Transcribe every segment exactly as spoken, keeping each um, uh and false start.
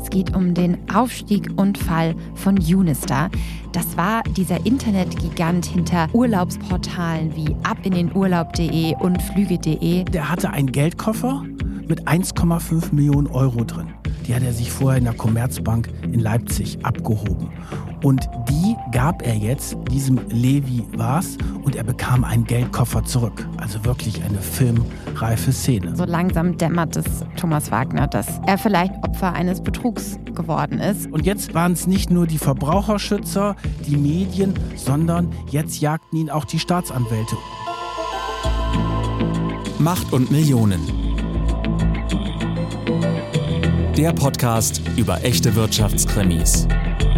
Es geht um den Aufstieg und Fall von Unistar. Das war dieser Internetgigant hinter Urlaubsportalen wie abininurlaub punkt de und flüge punkt de. Der hatte einen Geldkoffer mit eins Komma fünf Millionen Euro drin. Die hat er sich vorher in der Commerzbank in Leipzig abgehoben. Und die gab er jetzt diesem Levi Vaz und er bekam einen Geldkoffer zurück. Also wirklich eine filmreife Szene. So langsam dämmert es Thomas Wagner, dass er vielleicht Opfer eines Betrugs geworden ist. Und jetzt waren es nicht nur die Verbraucherschützer, die Medien, sondern jetzt jagten ihn auch die Staatsanwälte. Macht und Millionen. Der Podcast über echte Wirtschaftskrimis.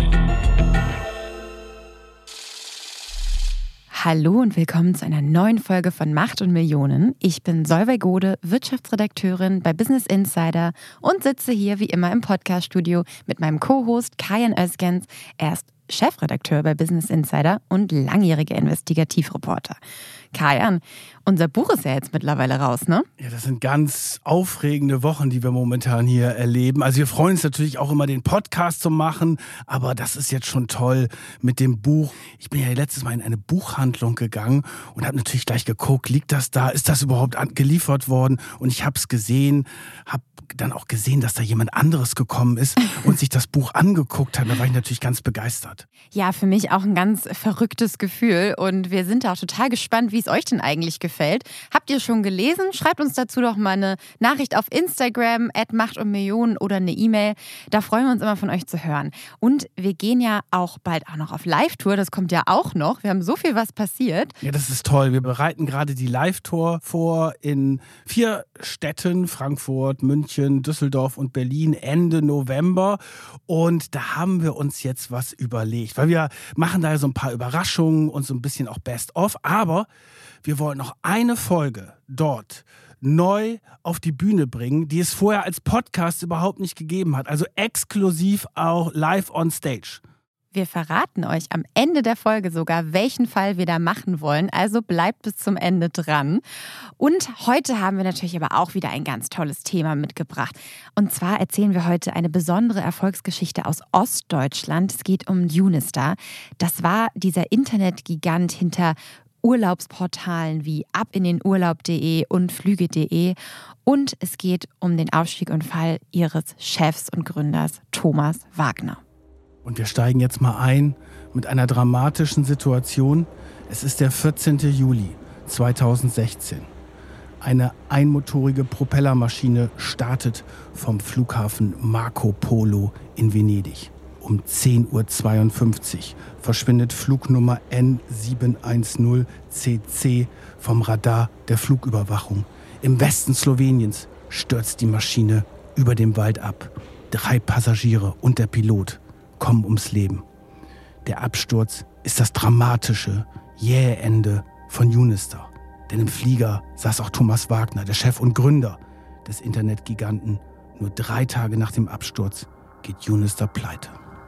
Hallo und willkommen zu einer neuen Folge von Macht und Millionen. Ich bin Solveig Gode, Wirtschaftsredakteurin bei Business Insider und sitze hier wie immer im Podcaststudio mit meinem Co-Host Kayan Özgens. Er ist Chefredakteur bei Business Insider und langjähriger Investigativreporter. Kayan, unser Buch ist ja jetzt mittlerweile raus, ne? Ja, das sind ganz aufregende Wochen, die wir momentan hier erleben. Also wir freuen uns natürlich auch immer, den Podcast zu machen, aber das ist jetzt schon toll mit dem Buch. Ich bin ja letztes Mal in eine Buchhandlung gegangen und habe natürlich gleich geguckt, liegt das da, ist das überhaupt geliefert worden? Und ich habe es gesehen, habe dann auch gesehen, dass da jemand anderes gekommen ist und sich das Buch angeguckt hat. Da war ich natürlich ganz begeistert. Ja, für mich auch ein ganz verrücktes Gefühl und wir sind auch total gespannt, wie es euch denn eigentlich gefällt. Habt ihr schon gelesen? Schreibt uns dazu doch mal eine Nachricht auf Instagram at macht und millionen oder eine E-Mail. Da freuen wir uns immer von euch zu hören. Und wir gehen ja auch bald auch noch auf Live-Tour. Das kommt ja auch noch. Wir haben so viel, was passiert. Ja, das ist toll. Wir bereiten gerade die Live-Tour vor in vier Städten, Frankfurt, München, Düsseldorf und Berlin Ende November. Und da haben wir uns jetzt was überlegt. Weil wir machen da so ein paar Überraschungen und so ein bisschen auch Best-of. Aber wir wollen noch eine Folge dort neu auf die Bühne bringen, die es vorher als Podcast überhaupt nicht gegeben hat. Also exklusiv auch live on stage. Wir verraten euch am Ende der Folge sogar, welchen Fall wir da machen wollen. Also bleibt bis zum Ende dran. Und heute haben wir natürlich aber auch wieder ein ganz tolles Thema mitgebracht. Und zwar erzählen wir heute eine besondere Erfolgsgeschichte aus Ostdeutschland. Es geht um Unistar. Das war dieser Internetgigant hinter Urlaubsportalen wie abininurlaub punkt de und flüge punkt de. Und es geht um den Aufstieg und Fall ihres Chefs und Gründers Thomas Wagner. Und wir steigen jetzt mal ein mit einer dramatischen Situation. Es ist der vierzehnten Juli zweitausendsechzehn. Eine einmotorige Propellermaschine startet vom Flughafen Marco Polo in Venedig. Um zehn Uhr zweiundfünfzig verschwindet Flugnummer N sieben eins null C C vom Radar der Flugüberwachung. Im Westen Sloweniens stürzt die Maschine über dem Wald ab. Drei Passagiere und der Pilot kommen ums Leben. Der Absturz ist das dramatische, jähe Ende von Unistar. Denn im Flieger saß auch Thomas Wagner, der Chef und Gründer des Internetgiganten. Nur drei Tage nach dem Absturz geht Unistar pleite.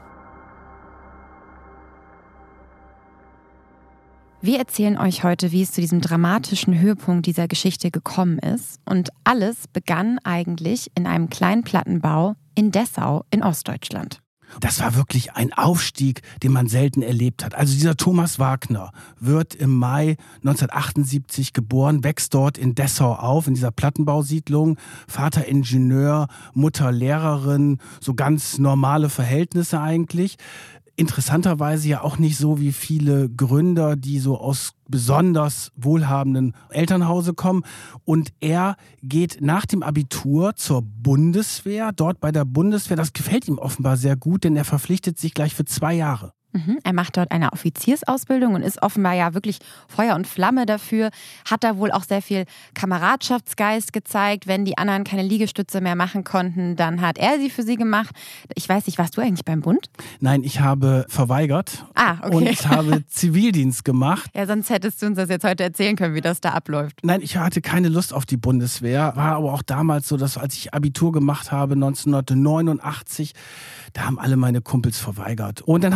Wir erzählen euch heute, wie es zu diesem dramatischen Höhepunkt dieser Geschichte gekommen ist. Und alles begann eigentlich in einem kleinen Plattenbau in Dessau in Ostdeutschland. Das war wirklich ein Aufstieg, den man selten erlebt hat. Also dieser Thomas Wagner wird im Mai neunzehnhundertachtundsiebzig geboren, wächst dort in Dessau auf, in dieser Plattenbausiedlung. Vater Ingenieur, Mutter Lehrerin, so ganz normale Verhältnisse eigentlich. Interessanterweise ja auch nicht so wie viele Gründer, die so aus besonders wohlhabenden Elternhause kommen. Und er geht nach dem Abitur zur Bundeswehr, dort bei der Bundeswehr. Das gefällt ihm offenbar sehr gut, denn er verpflichtet sich gleich für zwei Jahre. Mhm. Er macht dort eine Offiziersausbildung und ist offenbar ja wirklich Feuer und Flamme dafür. Hat da wohl auch sehr viel Kameradschaftsgeist gezeigt. Wenn die anderen keine Liegestütze mehr machen konnten, dann hat er sie für sie gemacht. Ich weiß nicht, warst du eigentlich beim Bund? Nein, ich habe verweigert ah, okay. und ich habe Zivildienst gemacht. Ja, sonst hättest du uns das jetzt heute erzählen können, wie das da abläuft. Nein, ich hatte keine Lust auf die Bundeswehr. War aber auch damals so, dass als ich Abitur gemacht habe, neunzehnhundertneunundachtzig, da haben alle meine Kumpels verweigert. Und dann habe ich Zivildienst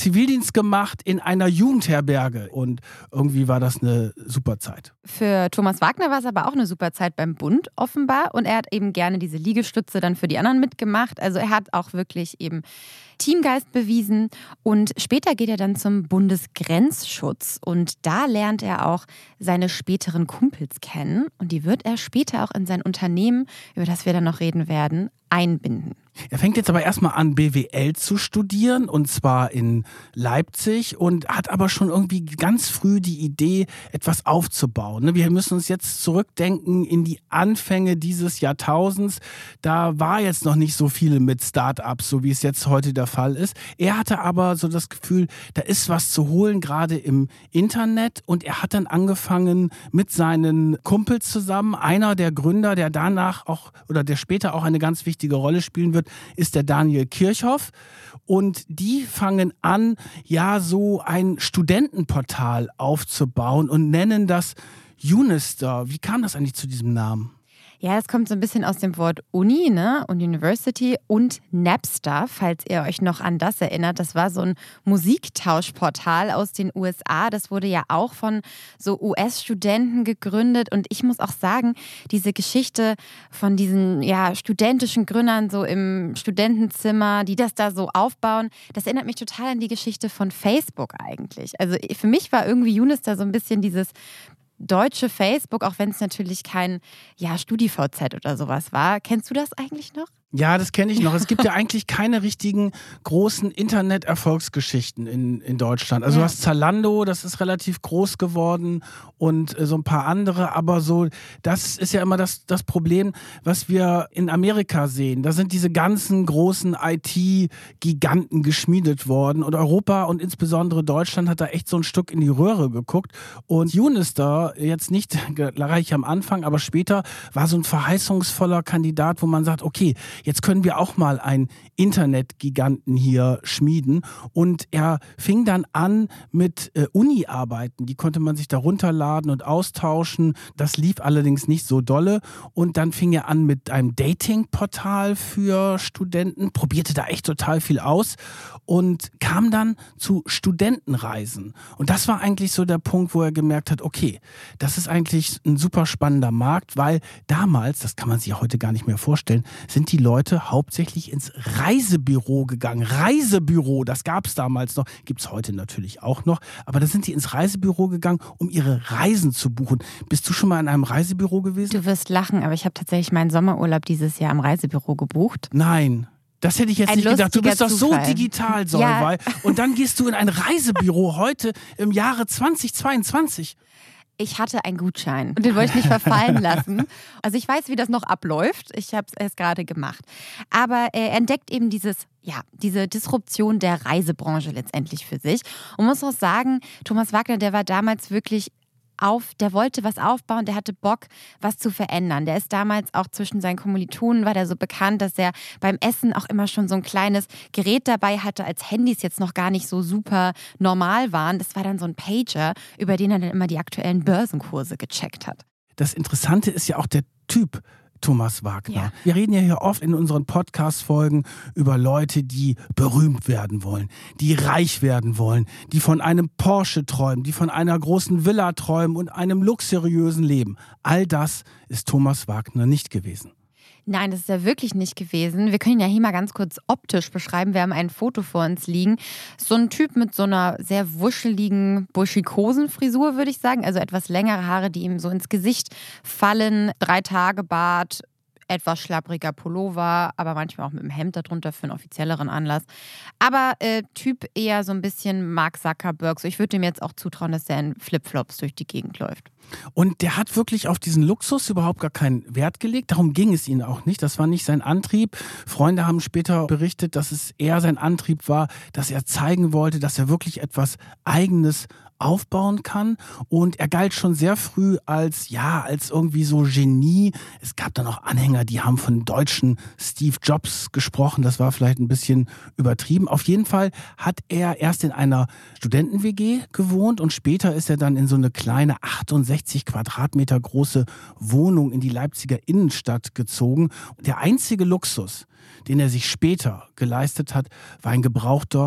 Zivildienst gemacht in einer Jugendherberge und irgendwie war das eine super Zeit. Für Thomas Wagner war es aber auch eine super Zeit beim Bund offenbar und er hat eben gerne diese Liegestütze dann für die anderen mitgemacht. Also er hat auch wirklich eben Teamgeist bewiesen und später geht er dann zum Bundesgrenzschutz und da lernt er auch seine späteren Kumpels kennen und die wird er später auch in sein Unternehmen, über das wir dann noch reden werden, einbinden. Er fängt jetzt aber erstmal an, B W L zu studieren und zwar in Leipzig und hat aber schon irgendwie ganz früh die Idee, etwas aufzubauen. Wir müssen uns jetzt zurückdenken in die Anfänge dieses Jahrtausends. Da war jetzt noch nicht so viel mit Start-ups, so wie es jetzt heute der Fall ist. Er hatte aber so das Gefühl, da ist was zu holen, gerade im Internet und er hat dann angefangen mit seinen Kumpels zusammen. Einer der Gründer, der danach auch oder der später auch eine ganz wichtige Rolle spielen wird, ist der Daniel Kirchhoff und die fangen an, ja so ein Studentenportal aufzubauen und nennen das Unister. Wie kam das eigentlich zu diesem Namen? Ja, das kommt so ein bisschen aus dem Wort Uni, ne, und University und Napster, falls ihr euch noch an das erinnert. Das war so ein Musiktauschportal aus den U S A. Das wurde ja auch von so U S-Studenten gegründet. Und ich muss auch sagen, diese Geschichte von diesen ja, studentischen Gründern so im Studentenzimmer, die das da so aufbauen, das erinnert mich total an die Geschichte von Facebook eigentlich. Also für mich war irgendwie Unister so ein bisschen dieses deutsche Facebook, auch wenn es natürlich kein ja, StudiVZ oder sowas war. Kennst du das eigentlich noch? Ja, das kenne ich noch. Es gibt ja eigentlich keine richtigen großen Internet-Erfolgsgeschichten in, in Deutschland. Also ja. Du hast Zalando, das ist relativ groß geworden und äh, so ein paar andere, aber so, das ist ja immer das, das Problem, was wir in Amerika sehen. Da sind diese ganzen großen I T-Giganten geschmiedet worden und Europa und insbesondere Deutschland hat da echt so ein Stück in die Röhre geguckt und Unister, jetzt nicht gleich am Anfang, aber später, war so ein verheißungsvoller Kandidat, wo man sagt, okay, jetzt können wir auch mal einen Internetgiganten hier schmieden. Und er fing dann an mit äh, Uni-Arbeiten. Die konnte man sich da runterladen und austauschen. Das lief allerdings nicht so dolle. Und dann fing er an mit einem Dating-Portal für Studenten, probierte da echt total viel aus und kam dann zu Studentenreisen. Und das war eigentlich so der Punkt, wo er gemerkt hat, okay, das ist eigentlich ein super spannender Markt, weil damals, das kann man sich heute gar nicht mehr vorstellen, sind die Leute hauptsächlich ins Reisebüro gegangen. Reisebüro, das gab es damals noch, gibt es heute natürlich auch noch, aber da sind die ins Reisebüro gegangen, um ihre Reisen zu buchen. Bist du schon mal in einem Reisebüro gewesen? Du wirst lachen, aber ich habe tatsächlich meinen Sommerurlaub dieses Jahr im Reisebüro gebucht. Nein. Das hätte ich jetzt ein nicht gedacht. Du bist doch Zufall. So digital, Solveig. Ja. Und dann gehst du in ein Reisebüro heute im Jahre zwanzig zweiundzwanzig. Ich hatte einen Gutschein und den wollte ich nicht verfallen lassen. Also ich weiß, wie das noch abläuft. Ich habe es erst gerade gemacht. Aber er entdeckt eben dieses, ja, diese Disruption der Reisebranche letztendlich für sich. Und muss auch sagen, Thomas Wagner, der war damals wirklich auf, der wollte was aufbauen, der hatte Bock, was zu verändern. Der ist damals auch zwischen seinen Kommilitonen, war der so bekannt, dass er beim Essen auch immer schon so ein kleines Gerät dabei hatte, als Handys jetzt noch gar nicht so super normal waren. Das war dann so ein Pager, über den er dann immer die aktuellen Börsenkurse gecheckt hat. Das Interessante ist ja auch der Typ Thomas Wagner. Ja. Wir reden ja hier oft in unseren Podcast-Folgen über Leute, die berühmt werden wollen, die reich werden wollen, die von einem Porsche träumen, die von einer großen Villa träumen und einem luxuriösen Leben. All das ist Thomas Wagner nicht gewesen. Nein, das ist ja wirklich nicht gewesen. Wir können ihn ja hier mal ganz kurz optisch beschreiben. Wir haben ein Foto vor uns liegen. So ein Typ mit so einer sehr wuscheligen, buschikosen Frisur, würde ich sagen. Also etwas längere Haare, die ihm so ins Gesicht fallen. Drei Tage Bart, etwas schlappriger Pullover, aber manchmal auch mit einem Hemd darunter für einen offizielleren Anlass. Aber äh, Typ eher so ein bisschen Mark Zuckerberg. So, ich würde ihm jetzt auch zutrauen, dass er in Flipflops durch die Gegend läuft. Und der hat wirklich auf diesen Luxus überhaupt gar keinen Wert gelegt. Darum ging es ihm auch nicht. Das war nicht sein Antrieb. Freunde haben später berichtet, dass es eher sein Antrieb war, dass er zeigen wollte, dass er wirklich etwas Eigenes aufbauen kann. Und er galt schon sehr früh als, ja, als irgendwie so Genie. Es gab da noch Anhänger, die haben von deutschen Steve Jobs gesprochen. Das war vielleicht ein bisschen übertrieben. Auf jeden Fall hat er erst in einer Studenten-W G gewohnt und später ist er dann in so eine kleine achtundsechzig Quadratmeter große Wohnung in die Leipziger Innenstadt gezogen. Der einzige Luxus, den er sich später geleistet hat, war ein gebrauchter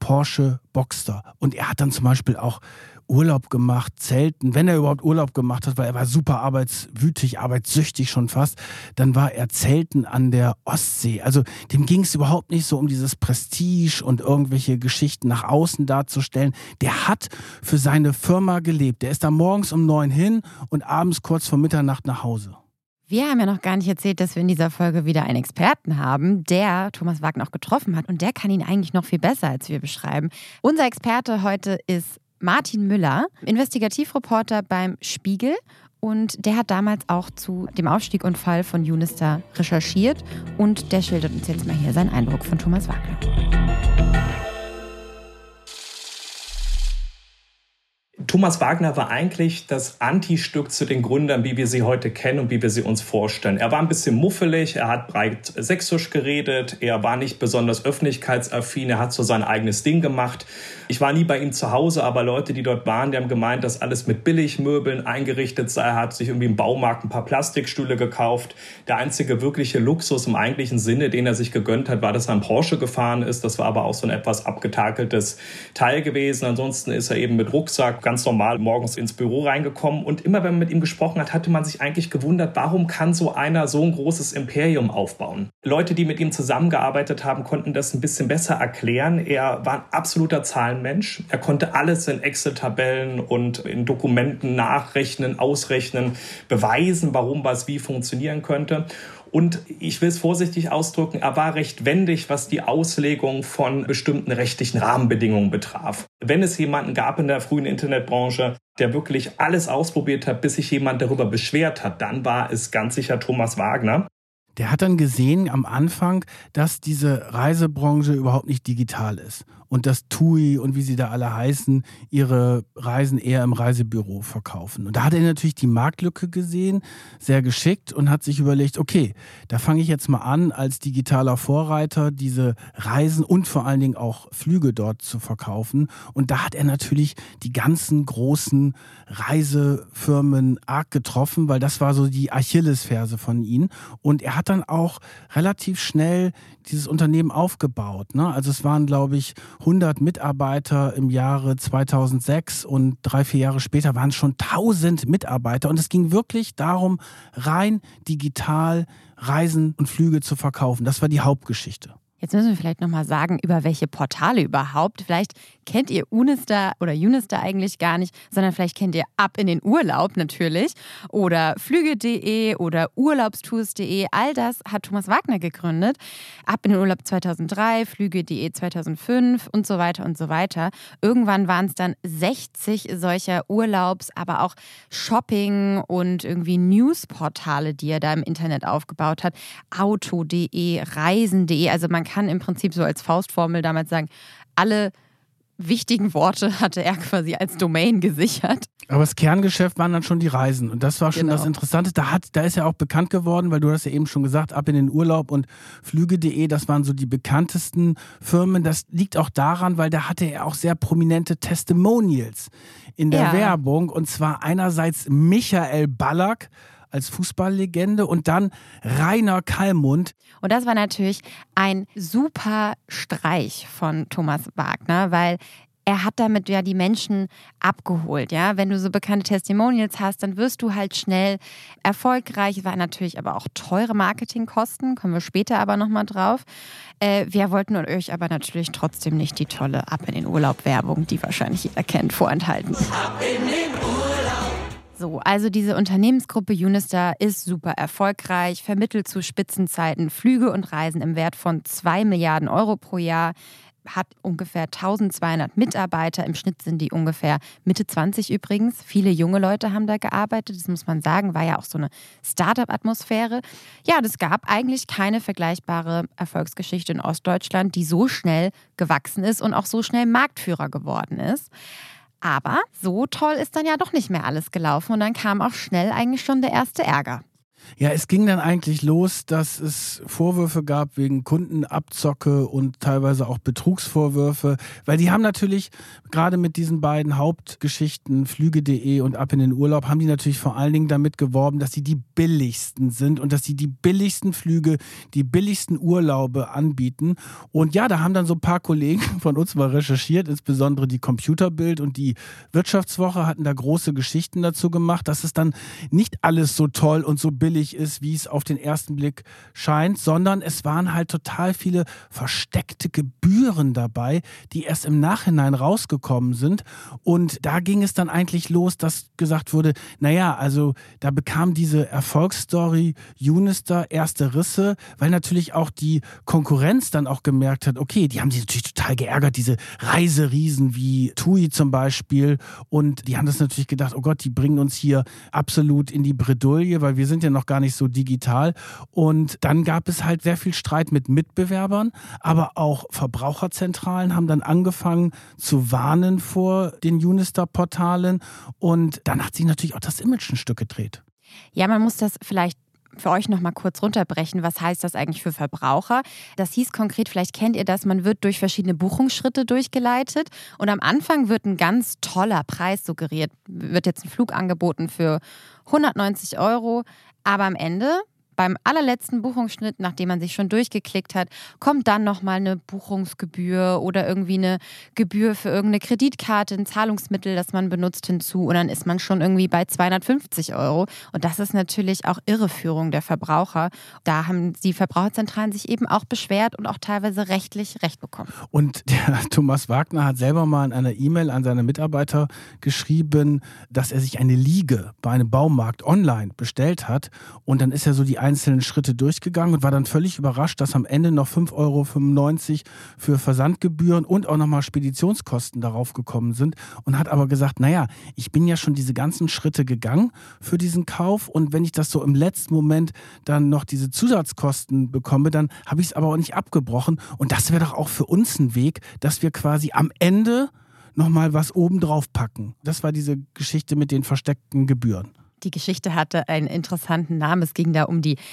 Porsche Boxster. Und er hat dann zum Beispiel auch Urlaub gemacht, Zelten, wenn er überhaupt Urlaub gemacht hat, weil er war super arbeitswütig, arbeitssüchtig schon fast, dann war er Zelten an der Ostsee. Also dem ging es überhaupt nicht so um dieses Prestige und irgendwelche Geschichten nach außen darzustellen. Der hat für seine Firma gelebt. Der ist da morgens um neun hin und abends kurz vor Mitternacht nach Hause. Wir haben ja noch gar nicht erzählt, dass wir in dieser Folge wieder einen Experten haben, der Thomas Wagner auch getroffen hat. Und der kann ihn eigentlich noch viel besser, als wir beschreiben. Unser Experte heute ist Martin Müller, Investigativreporter beim Spiegel. Und der hat damals auch zu dem Aufstieg und Fall von Unister recherchiert. Und der schildert uns jetzt mal hier seinen Eindruck von Thomas Wagner. Thomas Wagner war eigentlich das Antistück zu den Gründern, wie wir sie heute kennen und wie wir sie uns vorstellen. Er war ein bisschen muffelig, er hat breit sächsisch geredet, er war nicht besonders öffentlichkeitsaffin, er hat so sein eigenes Ding gemacht. Ich war nie bei ihm zu Hause, aber Leute, die dort waren, die haben gemeint, dass alles mit Billigmöbeln eingerichtet sei. Er hat sich irgendwie im Baumarkt ein paar Plastikstühle gekauft. Der einzige wirkliche Luxus im eigentlichen Sinne, den er sich gegönnt hat, war, dass er ein Porsche gefahren ist. Das war aber auch so ein etwas abgetakeltes Teil gewesen. Ansonsten ist er eben mit Rucksack ganz normal morgens ins Büro reingekommen. Und immer, wenn man mit ihm gesprochen hat, hatte man sich eigentlich gewundert, warum kann so einer so ein großes Imperium aufbauen? Leute, die mit ihm zusammengearbeitet haben, konnten das ein bisschen besser erklären. Er war ein absoluter Zahlenmensch. Er konnte alles in Excel-Tabellen und in Dokumenten nachrechnen, ausrechnen, beweisen, warum was wie funktionieren könnte. Und ich will es vorsichtig ausdrücken, er war recht wendig, was die Auslegung von bestimmten rechtlichen Rahmenbedingungen betraf. Wenn es jemanden gab in der frühen Internetbranche, der wirklich alles ausprobiert hat, bis sich jemand darüber beschwert hat, dann war es ganz sicher Thomas Wagner. Der hat dann gesehen am Anfang, dass diese Reisebranche überhaupt nicht digital ist. Und dass T U I und wie sie da alle heißen, ihre Reisen eher im Reisebüro verkaufen. Und da hat er natürlich die Marktlücke gesehen, sehr geschickt und hat sich überlegt, okay, da fange ich jetzt mal an, als digitaler Vorreiter diese Reisen und vor allen Dingen auch Flüge dort zu verkaufen. Und da hat er natürlich die ganzen großen Reisefirmen arg getroffen, weil das war so die Achillesferse von ihnen. Und er hat dann auch relativ schnell dieses Unternehmen aufgebaut, ne? Also es waren, glaube ich, hundert Mitarbeiter im Jahre zweitausendsechs und drei, vier Jahre später waren es schon tausend Mitarbeiter. Und es ging wirklich darum, rein digital Reisen und Flüge zu verkaufen. Das war die Hauptgeschichte. Jetzt müssen wir vielleicht nochmal sagen, über welche Portale überhaupt. Vielleicht kennt ihr Unister oder Unister eigentlich gar nicht, sondern vielleicht kennt ihr Ab in den Urlaub natürlich oder Flüge punkt de oder Urlaubstours punkt de. All das hat Thomas Wagner gegründet. Ab in den Urlaub zweitausenddrei, Flüge punkt de zweitausendfünf und so weiter und so weiter. Irgendwann waren es dann sechzig solcher Urlaubs-, aber auch Shopping- und irgendwie Newsportale, die er da im Internet aufgebaut hat. Auto punkt de, Reisen punkt de. Also man kann im Prinzip so als Faustformel damals sagen, alle wichtigen Worte hatte er quasi als Domain gesichert. Aber das Kerngeschäft waren dann schon die Reisen. Und das war schon Genau. das Interessante. Da, hat, da ist er auch bekannt geworden, weil du hast ja eben schon gesagt, Ab in den Urlaub und Flüge punkt de, das waren so die bekanntesten Firmen. Das liegt auch daran, weil da hatte er auch sehr prominente Testimonials in der Ja. Werbung. Und zwar einerseits Michael Ballack als Fußballlegende und dann Rainer Kallmund. Und das war natürlich ein super Streich von Thomas Wagner, weil er hat damit ja die Menschen abgeholt. Ja? Wenn du so bekannte Testimonials hast, dann wirst du halt schnell erfolgreich. War natürlich aber auch teure Marketingkosten, kommen wir später aber nochmal drauf. Äh, wir wollten euch aber natürlich trotzdem nicht die tolle Ab in den Urlaub-Werbung, die wahrscheinlich jeder kennt, vorenthalten. Ab in den Urlaub! So, also diese Unternehmensgruppe Unister ist super erfolgreich, vermittelt zu Spitzenzeiten Flüge und Reisen im Wert von zwei Milliarden Euro pro Jahr, hat ungefähr eintausendzweihundert Mitarbeiter, im Schnitt sind die ungefähr Mitte zwanzig übrigens. Viele junge Leute haben da gearbeitet, das muss man sagen, war ja auch so eine Start-up-Atmosphäre. Ja, das gab eigentlich keine vergleichbare Erfolgsgeschichte in Ostdeutschland, die so schnell gewachsen ist und auch so schnell Marktführer geworden ist. Aber so toll ist dann ja doch nicht mehr alles gelaufen und dann kam auch schnell eigentlich schon der erste Ärger. Ja, es ging dann eigentlich los, dass es Vorwürfe gab wegen Kundenabzocke und teilweise auch Betrugsvorwürfe, weil die haben natürlich gerade mit diesen beiden Hauptgeschichten, Flüge punkt de und Ab in den Urlaub, haben die natürlich vor allen Dingen damit geworben, dass sie die billigsten sind und dass sie die billigsten Flüge, die billigsten Urlaube anbieten. Und ja, da haben dann so ein paar Kollegen von uns mal recherchiert, insbesondere die Computerbild und die Wirtschaftswoche hatten da große Geschichten dazu gemacht, dass es dann nicht alles so toll und so billig ist, wie es auf den ersten Blick scheint, sondern es waren halt total viele versteckte Gebühren dabei, die erst im Nachhinein rausgekommen sind. Und da ging es dann eigentlich los, dass gesagt wurde, naja, also da bekam diese Erfolgsstory Unister erste Risse, weil natürlich auch die Konkurrenz dann auch gemerkt hat, okay, die haben sich natürlich total geärgert, diese Reiseriesen wie TUI zum Beispiel, und die haben das natürlich gedacht, oh Gott, die bringen uns hier absolut in die Bredouille, weil wir sind ja noch gar nicht so digital. Und dann gab es halt sehr viel Streit mit Mitbewerbern, aber auch Verbraucherzentralen haben dann angefangen zu warnen vor den Unister-Portalen, und dann hat sich natürlich auch das Image ein Stück gedreht. Ja, man muss das vielleicht für euch noch mal kurz runterbrechen. Was heißt das eigentlich für Verbraucher? Das hieß konkret, vielleicht kennt ihr das, man wird durch verschiedene Buchungsschritte durchgeleitet und am Anfang wird ein ganz toller Preis suggeriert. Wird jetzt ein Flug angeboten für hundertneunzig Euro, aber am Ende, beim allerletzten Buchungsschnitt, nachdem man sich schon durchgeklickt hat, kommt dann nochmal eine Buchungsgebühr oder irgendwie eine Gebühr für irgendeine Kreditkarte, ein Zahlungsmittel, das man benutzt, hinzu. Und dann ist man schon irgendwie bei zweihundertfünfzig Euro. Und das ist natürlich auch Irreführung der Verbraucher. Da haben die Verbraucherzentralen sich eben auch beschwert und auch teilweise rechtlich Recht bekommen. Und der Thomas Wagner hat selber mal in einer E-Mail an seine Mitarbeiter geschrieben, dass er sich eine Liege bei einem Baumarkt online bestellt hat. Und dann ist er so die einzelnen Schritte durchgegangen und war dann völlig überrascht, dass am Ende noch fünf Euro fünfundneunzig für Versandgebühren und auch nochmal Speditionskosten darauf gekommen sind, und hat aber gesagt, naja, ich bin ja schon diese ganzen Schritte gegangen für diesen Kauf, und wenn ich das so im letzten Moment dann noch diese Zusatzkosten bekomme, dann habe ich es aber auch nicht abgebrochen, und das wäre doch auch für uns ein Weg, dass wir quasi am Ende nochmal was oben drauf packen. Das war diese Geschichte mit den versteckten Gebühren. Die Geschichte hatte einen interessanten Namen. Es ging da um die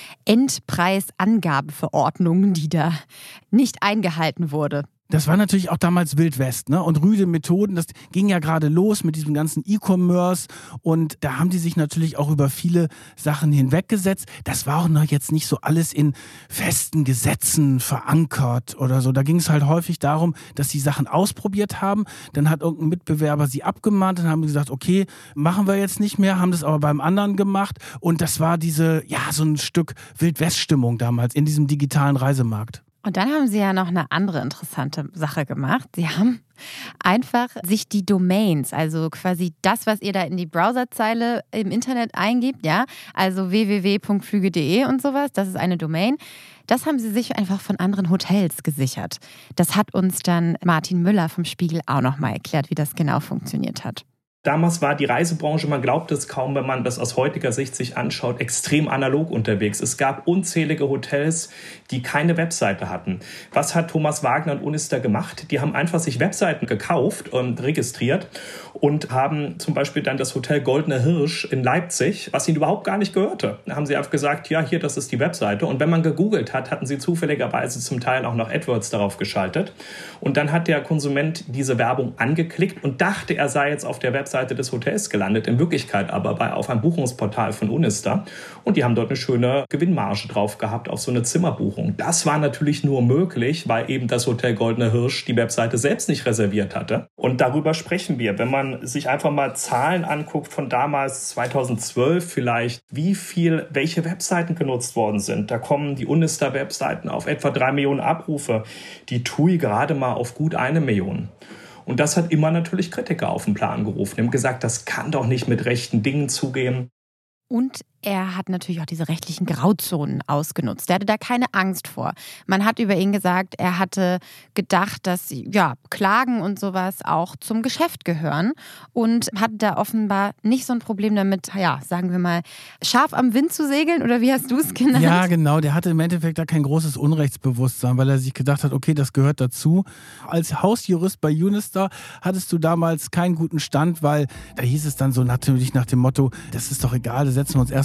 Endpreisangabeverordnung, die da nicht eingehalten wurde. Das war natürlich auch damals Wild West, ne? Und rüde Methoden, das ging ja gerade los mit diesem ganzen E-Commerce, und da haben die sich natürlich auch über viele Sachen hinweggesetzt. Das war auch noch jetzt nicht so alles in festen Gesetzen verankert oder so. Da ging es halt häufig darum, dass sie Sachen ausprobiert haben, dann hat irgendein Mitbewerber sie abgemahnt, dann haben sie gesagt, okay, machen wir jetzt nicht mehr, haben das aber beim anderen gemacht, und das war diese, ja, so ein Stück Wild West-Stimmung damals in diesem digitalen Reisemarkt. Und dann haben sie ja noch eine andere interessante Sache gemacht. Sie haben einfach sich die Domains, also quasi das, was ihr da in die Browserzeile im Internet eingibt, ja, also w w w punkt flüge punkt de und sowas, das ist eine Domain, das haben sie sich einfach von anderen Hotels gesichert. Das hat uns dann Martin Müller vom Spiegel auch nochmal erklärt, wie das genau funktioniert hat. Damals war die Reisebranche, man glaubt es kaum, wenn man das aus heutiger Sicht sich anschaut, extrem analog unterwegs. Es gab unzählige Hotels, die keine Webseite hatten. Was hat Thomas Wagner und Unister gemacht? Die haben einfach sich Webseiten gekauft und registriert und haben zum Beispiel dann das Hotel Goldener Hirsch in Leipzig, was ihnen überhaupt gar nicht gehörte. Da haben sie einfach gesagt, ja, hier, das ist die Webseite. Und wenn man gegoogelt hat, hatten sie zufälligerweise zum Teil auch noch AdWords darauf geschaltet. Und dann hat der Konsument diese Werbung angeklickt und dachte, er sei jetzt auf der Webseite des Hotels gelandet, in Wirklichkeit aber bei auf einem Buchungsportal von Unister, und die haben dort eine schöne Gewinnmarge drauf gehabt auf so eine Zimmerbuchung. Das war natürlich nur möglich, weil eben das Hotel Goldener Hirsch die Webseite selbst nicht reserviert hatte. Und darüber sprechen wir, wenn man sich einfach mal Zahlen anguckt von damals zweitausendzwölf vielleicht, wie viel, welche Webseiten genutzt worden sind. Da kommen die Unister-Webseiten auf etwa drei Millionen Abrufe, die TUI gerade mal auf gut eine Million. Und das hat immer natürlich Kritiker auf den Plan gerufen. Die haben gesagt, das kann doch nicht mit rechten Dingen zugehen. Und er hat natürlich auch diese rechtlichen Grauzonen ausgenutzt. Er hatte da keine Angst vor. Man hat über ihn gesagt, er hatte gedacht, dass ja, Klagen und sowas auch zum Geschäft gehören und hatte da offenbar nicht so ein Problem damit, ja, sagen wir mal, scharf am Wind zu segeln, oder wie hast du es genannt? Ja, genau. Der hatte im Endeffekt da kein großes Unrechtsbewusstsein, weil er sich gedacht hat, okay, das gehört dazu. Als Hausjurist bei Unister hattest du damals keinen guten Stand, weil da hieß es dann so natürlich nach dem Motto, das ist doch egal, da setzen wir uns erst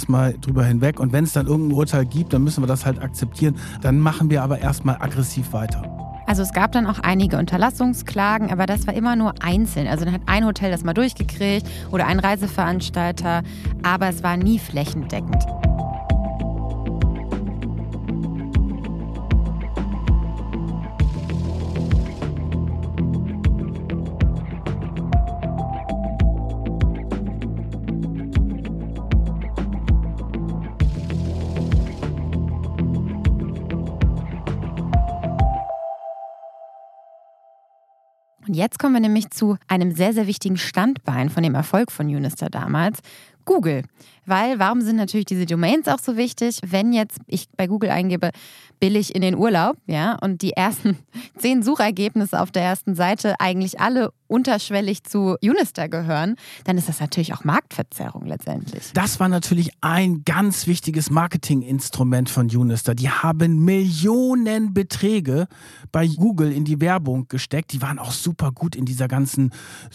erstmal drüber hinweg. Und wenn es dann irgendein Urteil gibt, dann müssen wir das halt akzeptieren. Dann machen wir aber erstmal aggressiv weiter. Also es gab dann auch einige Unterlassungsklagen, aber das war immer nur einzeln. Also dann hat ein Hotel das mal durchgekriegt oder ein Reiseveranstalter, aber es war nie flächendeckend. Und jetzt kommen wir nämlich zu einem sehr, sehr wichtigen Standbein von dem Erfolg von Unister damals, Google. Weil, warum sind natürlich diese Domains auch so wichtig? Wenn jetzt ich bei Google eingebe, billig in den Urlaub, ja, und die ersten zehn Suchergebnisse auf der ersten Seite eigentlich alle unterschwellig zu Unister gehören, dann ist das natürlich auch Marktverzerrung letztendlich. Das war natürlich ein ganz wichtiges Marketinginstrument von Unister. Die haben Millionenbeträge bei Google in die Werbung gesteckt. Die waren auch super gut in dieser ganzen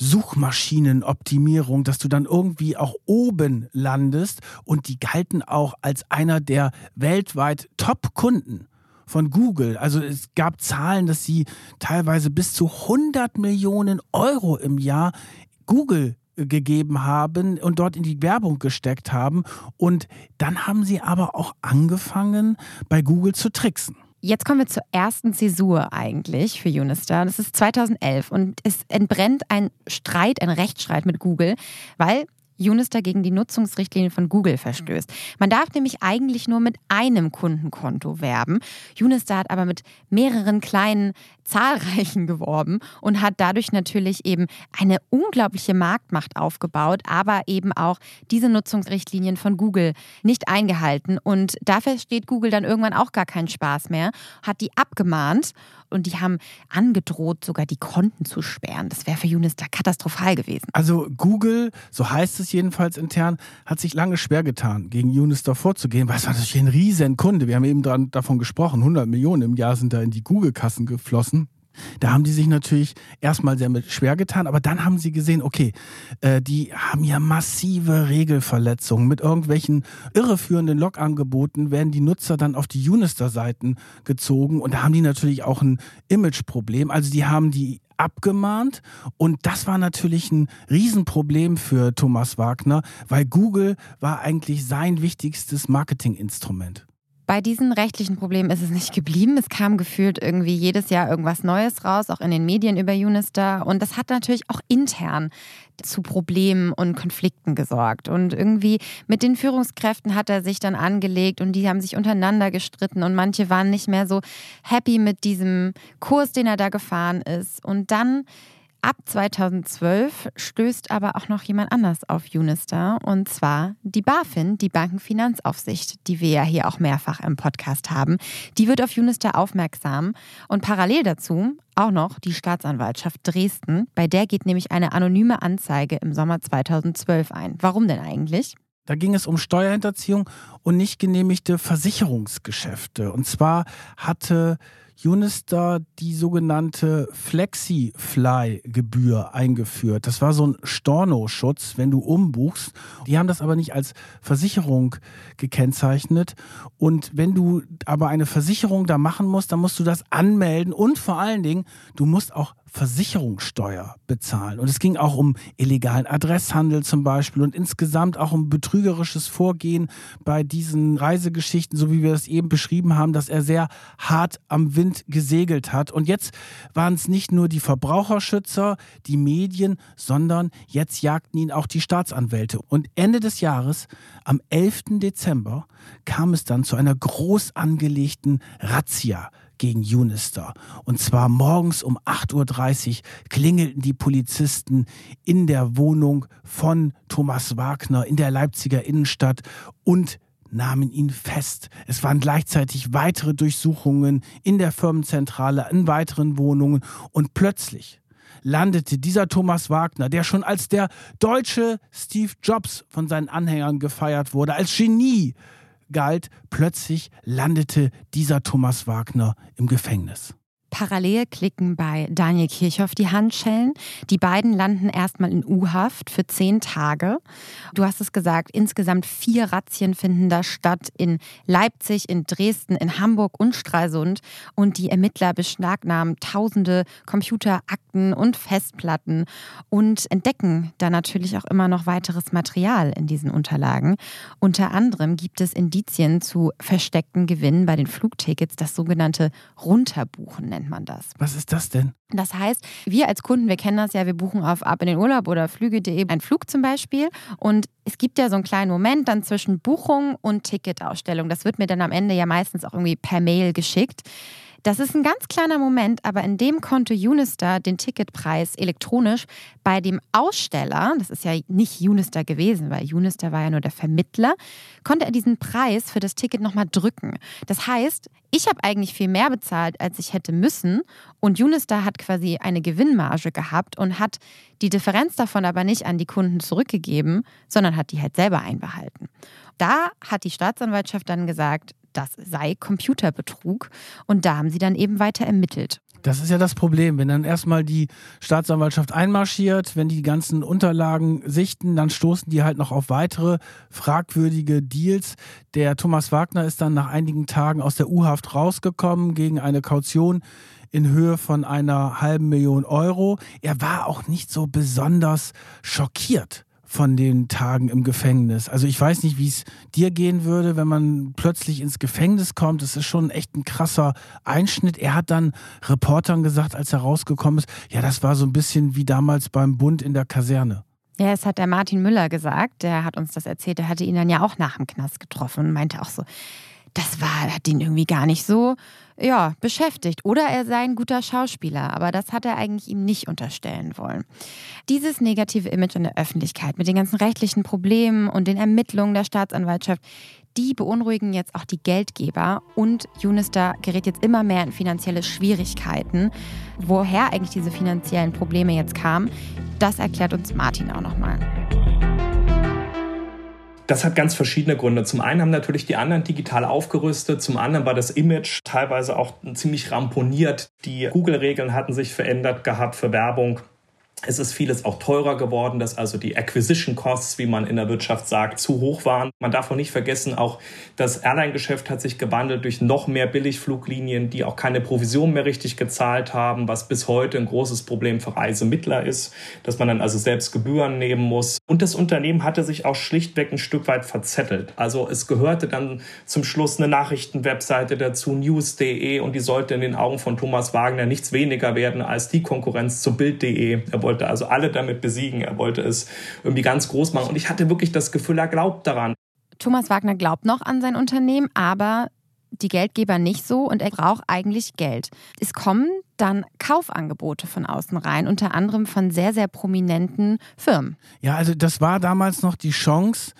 Suchmaschinenoptimierung, dass du dann irgendwie auch oben landest. Und die galten auch als einer der weltweit Top-Kunden von Google. Also es gab Zahlen, dass sie teilweise bis zu hundert Millionen Euro im Jahr Google gegeben haben und dort in die Werbung gesteckt haben. Und dann haben sie aber auch angefangen, bei Google zu tricksen. Jetzt kommen wir zur ersten Zäsur eigentlich für Unister. Das ist zweitausendelf und es entbrennt ein Streit, ein Rechtsstreit mit Google, weil Unister gegen die Nutzungsrichtlinien von Google verstößt. Man darf nämlich eigentlich nur mit einem Kundenkonto werben. Unister hat aber mit mehreren kleinen, zahlreichen geworben und hat dadurch natürlich eben eine unglaubliche Marktmacht aufgebaut, aber eben auch diese Nutzungsrichtlinien von Google nicht eingehalten. Und dafür steht Google dann irgendwann auch gar keinen Spaß mehr, hat die abgemahnt und die haben angedroht, sogar die Konten zu sperren. Das wäre für Unister katastrophal gewesen. Also Google, so heißt es jedenfalls intern, hat sich lange schwer getan, gegen Unister vorzugehen, weil es war natürlich ein riesen Kunde. Wir haben eben dran, davon gesprochen, hundert Millionen im Jahr sind da in die Google-Kassen geflossen. Da haben die sich natürlich erstmal sehr mit schwer getan, aber dann haben sie gesehen, okay, äh, die haben ja massive Regelverletzungen. Mit irgendwelchen irreführenden Log-Angeboten werden die Nutzer dann auf die Unister-Seiten gezogen und da haben die natürlich auch ein Imageproblem. Also die haben die abgemahnt und das war natürlich ein Riesenproblem für Thomas Wagner, weil Google war eigentlich sein wichtigstes Marketinginstrument. Bei diesen rechtlichen Problemen ist es nicht geblieben. Es kam gefühlt irgendwie jedes Jahr irgendwas Neues raus, auch in den Medien über Unister. Und das hat natürlich auch intern zu Problemen und Konflikten gesorgt. Und irgendwie mit den Führungskräften hat er sich dann angelegt und die haben sich untereinander gestritten und manche waren nicht mehr so happy mit diesem Kurs, den er da gefahren ist. Und dann ab zweitausendzwölf stößt aber auch noch jemand anders auf Unister und zwar die BaFin, die Bankenfinanzaufsicht, die wir ja hier auch mehrfach im Podcast haben. Die wird auf Unister aufmerksam und parallel dazu auch noch die Staatsanwaltschaft Dresden. Bei der geht nämlich eine anonyme Anzeige im Sommer zweitausendzwölf ein. Warum denn eigentlich? Da ging es um Steuerhinterziehung und nicht genehmigte Versicherungsgeschäfte. Und zwar hatte Unister die sogenannte Flexi-Fly-Gebühr eingeführt. Das war so ein Stornoschutz, wenn du umbuchst. Die haben das aber nicht als Versicherung gekennzeichnet. Und wenn du aber eine Versicherung da machen musst, dann musst du das anmelden und vor allen Dingen, du musst auch Versicherungssteuer bezahlen. Und es ging auch um illegalen Adresshandel zum Beispiel und insgesamt auch um betrügerisches Vorgehen bei diesen Reisegeschichten, so wie wir das eben beschrieben haben, dass er sehr hart am Wind gesegelt hat. Und jetzt waren es nicht nur die Verbraucherschützer, die Medien, sondern jetzt jagten ihn auch die Staatsanwälte. Und Ende des Jahres, am elften Dezember, kam es dann zu einer groß angelegten Razzia gegen Unister. Und zwar morgens um acht Uhr dreißig klingelten die Polizisten in der Wohnung von Thomas Wagner in der Leipziger Innenstadt und nahmen ihn fest. Es waren gleichzeitig weitere Durchsuchungen in der Firmenzentrale, in weiteren Wohnungen und plötzlich landete dieser Thomas Wagner, der schon als der deutsche Steve Jobs von seinen Anhängern gefeiert wurde, als Genie galt, plötzlich landete dieser Thomas Wagner im Gefängnis. Parallel klicken bei Daniel Kirchhoff die Handschellen. Die beiden landen erstmal in U-Haft für zehn Tage. Du hast es gesagt, insgesamt vier Razzien finden da statt in Leipzig, in Dresden, in Hamburg und Stralsund. Und die Ermittler beschlagnahmen tausende Computerakten und Festplatten und entdecken da natürlich auch immer noch weiteres Material in diesen Unterlagen. Unter anderem gibt es Indizien zu versteckten Gewinnen bei den Flugtickets, das sogenannte Runterbuchen nennt man das. Was ist das denn? Das heißt, wir als Kunden, wir kennen das ja, wir buchen auf Ab in den Urlaub oder Flüge punkt de einen Flug zum Beispiel und es gibt ja so einen kleinen Moment dann zwischen Buchung und Ticketausstellung. Das wird mir dann am Ende ja meistens auch irgendwie per Mail geschickt. Das ist ein ganz kleiner Moment, aber in dem konnte Unister den Ticketpreis elektronisch bei dem Aussteller, das ist ja nicht Unister gewesen, weil Unister war ja nur der Vermittler, konnte er diesen Preis für das Ticket nochmal drücken. Das heißt, ich habe eigentlich viel mehr bezahlt, als ich hätte müssen und Unister hat quasi eine Gewinnmarge gehabt und hat die Differenz davon aber nicht an die Kunden zurückgegeben, sondern hat die halt selber einbehalten. Da hat die Staatsanwaltschaft dann gesagt, das sei Computerbetrug und da haben sie dann eben weiter ermittelt. Das ist ja das Problem, wenn dann erstmal die Staatsanwaltschaft einmarschiert, wenn die ganzen Unterlagen sichten, dann stoßen die halt noch auf weitere fragwürdige Deals. Der Thomas Wagner ist dann nach einigen Tagen aus der U-Haft rausgekommen gegen eine Kaution in Höhe von einer halben Million Euro. Er war auch nicht so besonders schockiert von den Tagen im Gefängnis. Also ich weiß nicht, wie es dir gehen würde, wenn man plötzlich ins Gefängnis kommt. Das ist schon echt ein krasser Einschnitt. Er hat dann Reportern gesagt, als er rausgekommen ist, ja, das war so ein bisschen wie damals beim Bund in der Kaserne. Ja, es hat der Martin Müller gesagt, der hat uns das erzählt, der hatte ihn dann ja auch nach dem Knast getroffen und meinte auch so, das war, hat ihn irgendwie gar nicht so ja, beschäftigt. Oder er sei ein guter Schauspieler, aber das hat er eigentlich ihm nicht unterstellen wollen. Dieses negative Image in der Öffentlichkeit mit den ganzen rechtlichen Problemen und den Ermittlungen der Staatsanwaltschaft, die beunruhigen jetzt auch die Geldgeber und Unister gerät jetzt immer mehr in finanzielle Schwierigkeiten. Woher eigentlich diese finanziellen Probleme jetzt kamen, das erklärt uns Martin auch nochmal. Das hat ganz verschiedene Gründe. Zum einen haben natürlich die anderen digital aufgerüstet, zum anderen war das Image teilweise auch ziemlich ramponiert. Die Google-Regeln hatten sich verändert gehabt für Werbung. Es ist vieles auch teurer geworden, dass also die Acquisition Costs, wie man in der Wirtschaft sagt, zu hoch waren. Man darf auch nicht vergessen, auch das Airline-Geschäft hat sich gewandelt durch noch mehr Billigfluglinien, die auch keine Provision mehr richtig gezahlt haben, was bis heute ein großes Problem für Reisemittler ist, dass man dann also selbst Gebühren nehmen muss. Und das Unternehmen hatte sich auch schlichtweg ein Stück weit verzettelt. Also es gehörte dann zum Schluss eine Nachrichtenwebseite dazu, news punkt de, und die sollte in den Augen von Thomas Wagner nichts weniger werden als die Konkurrenz zu bild punkt de. Er wollte also alle damit besiegen, er wollte es irgendwie ganz groß machen und ich hatte wirklich das Gefühl, er glaubt daran. Thomas Wagner glaubt noch an sein Unternehmen, aber die Geldgeber nicht so und er braucht eigentlich Geld. Es kommen dann Kaufangebote von außen rein, unter anderem von sehr, sehr prominenten Firmen. Ja, also das war damals noch die Chance,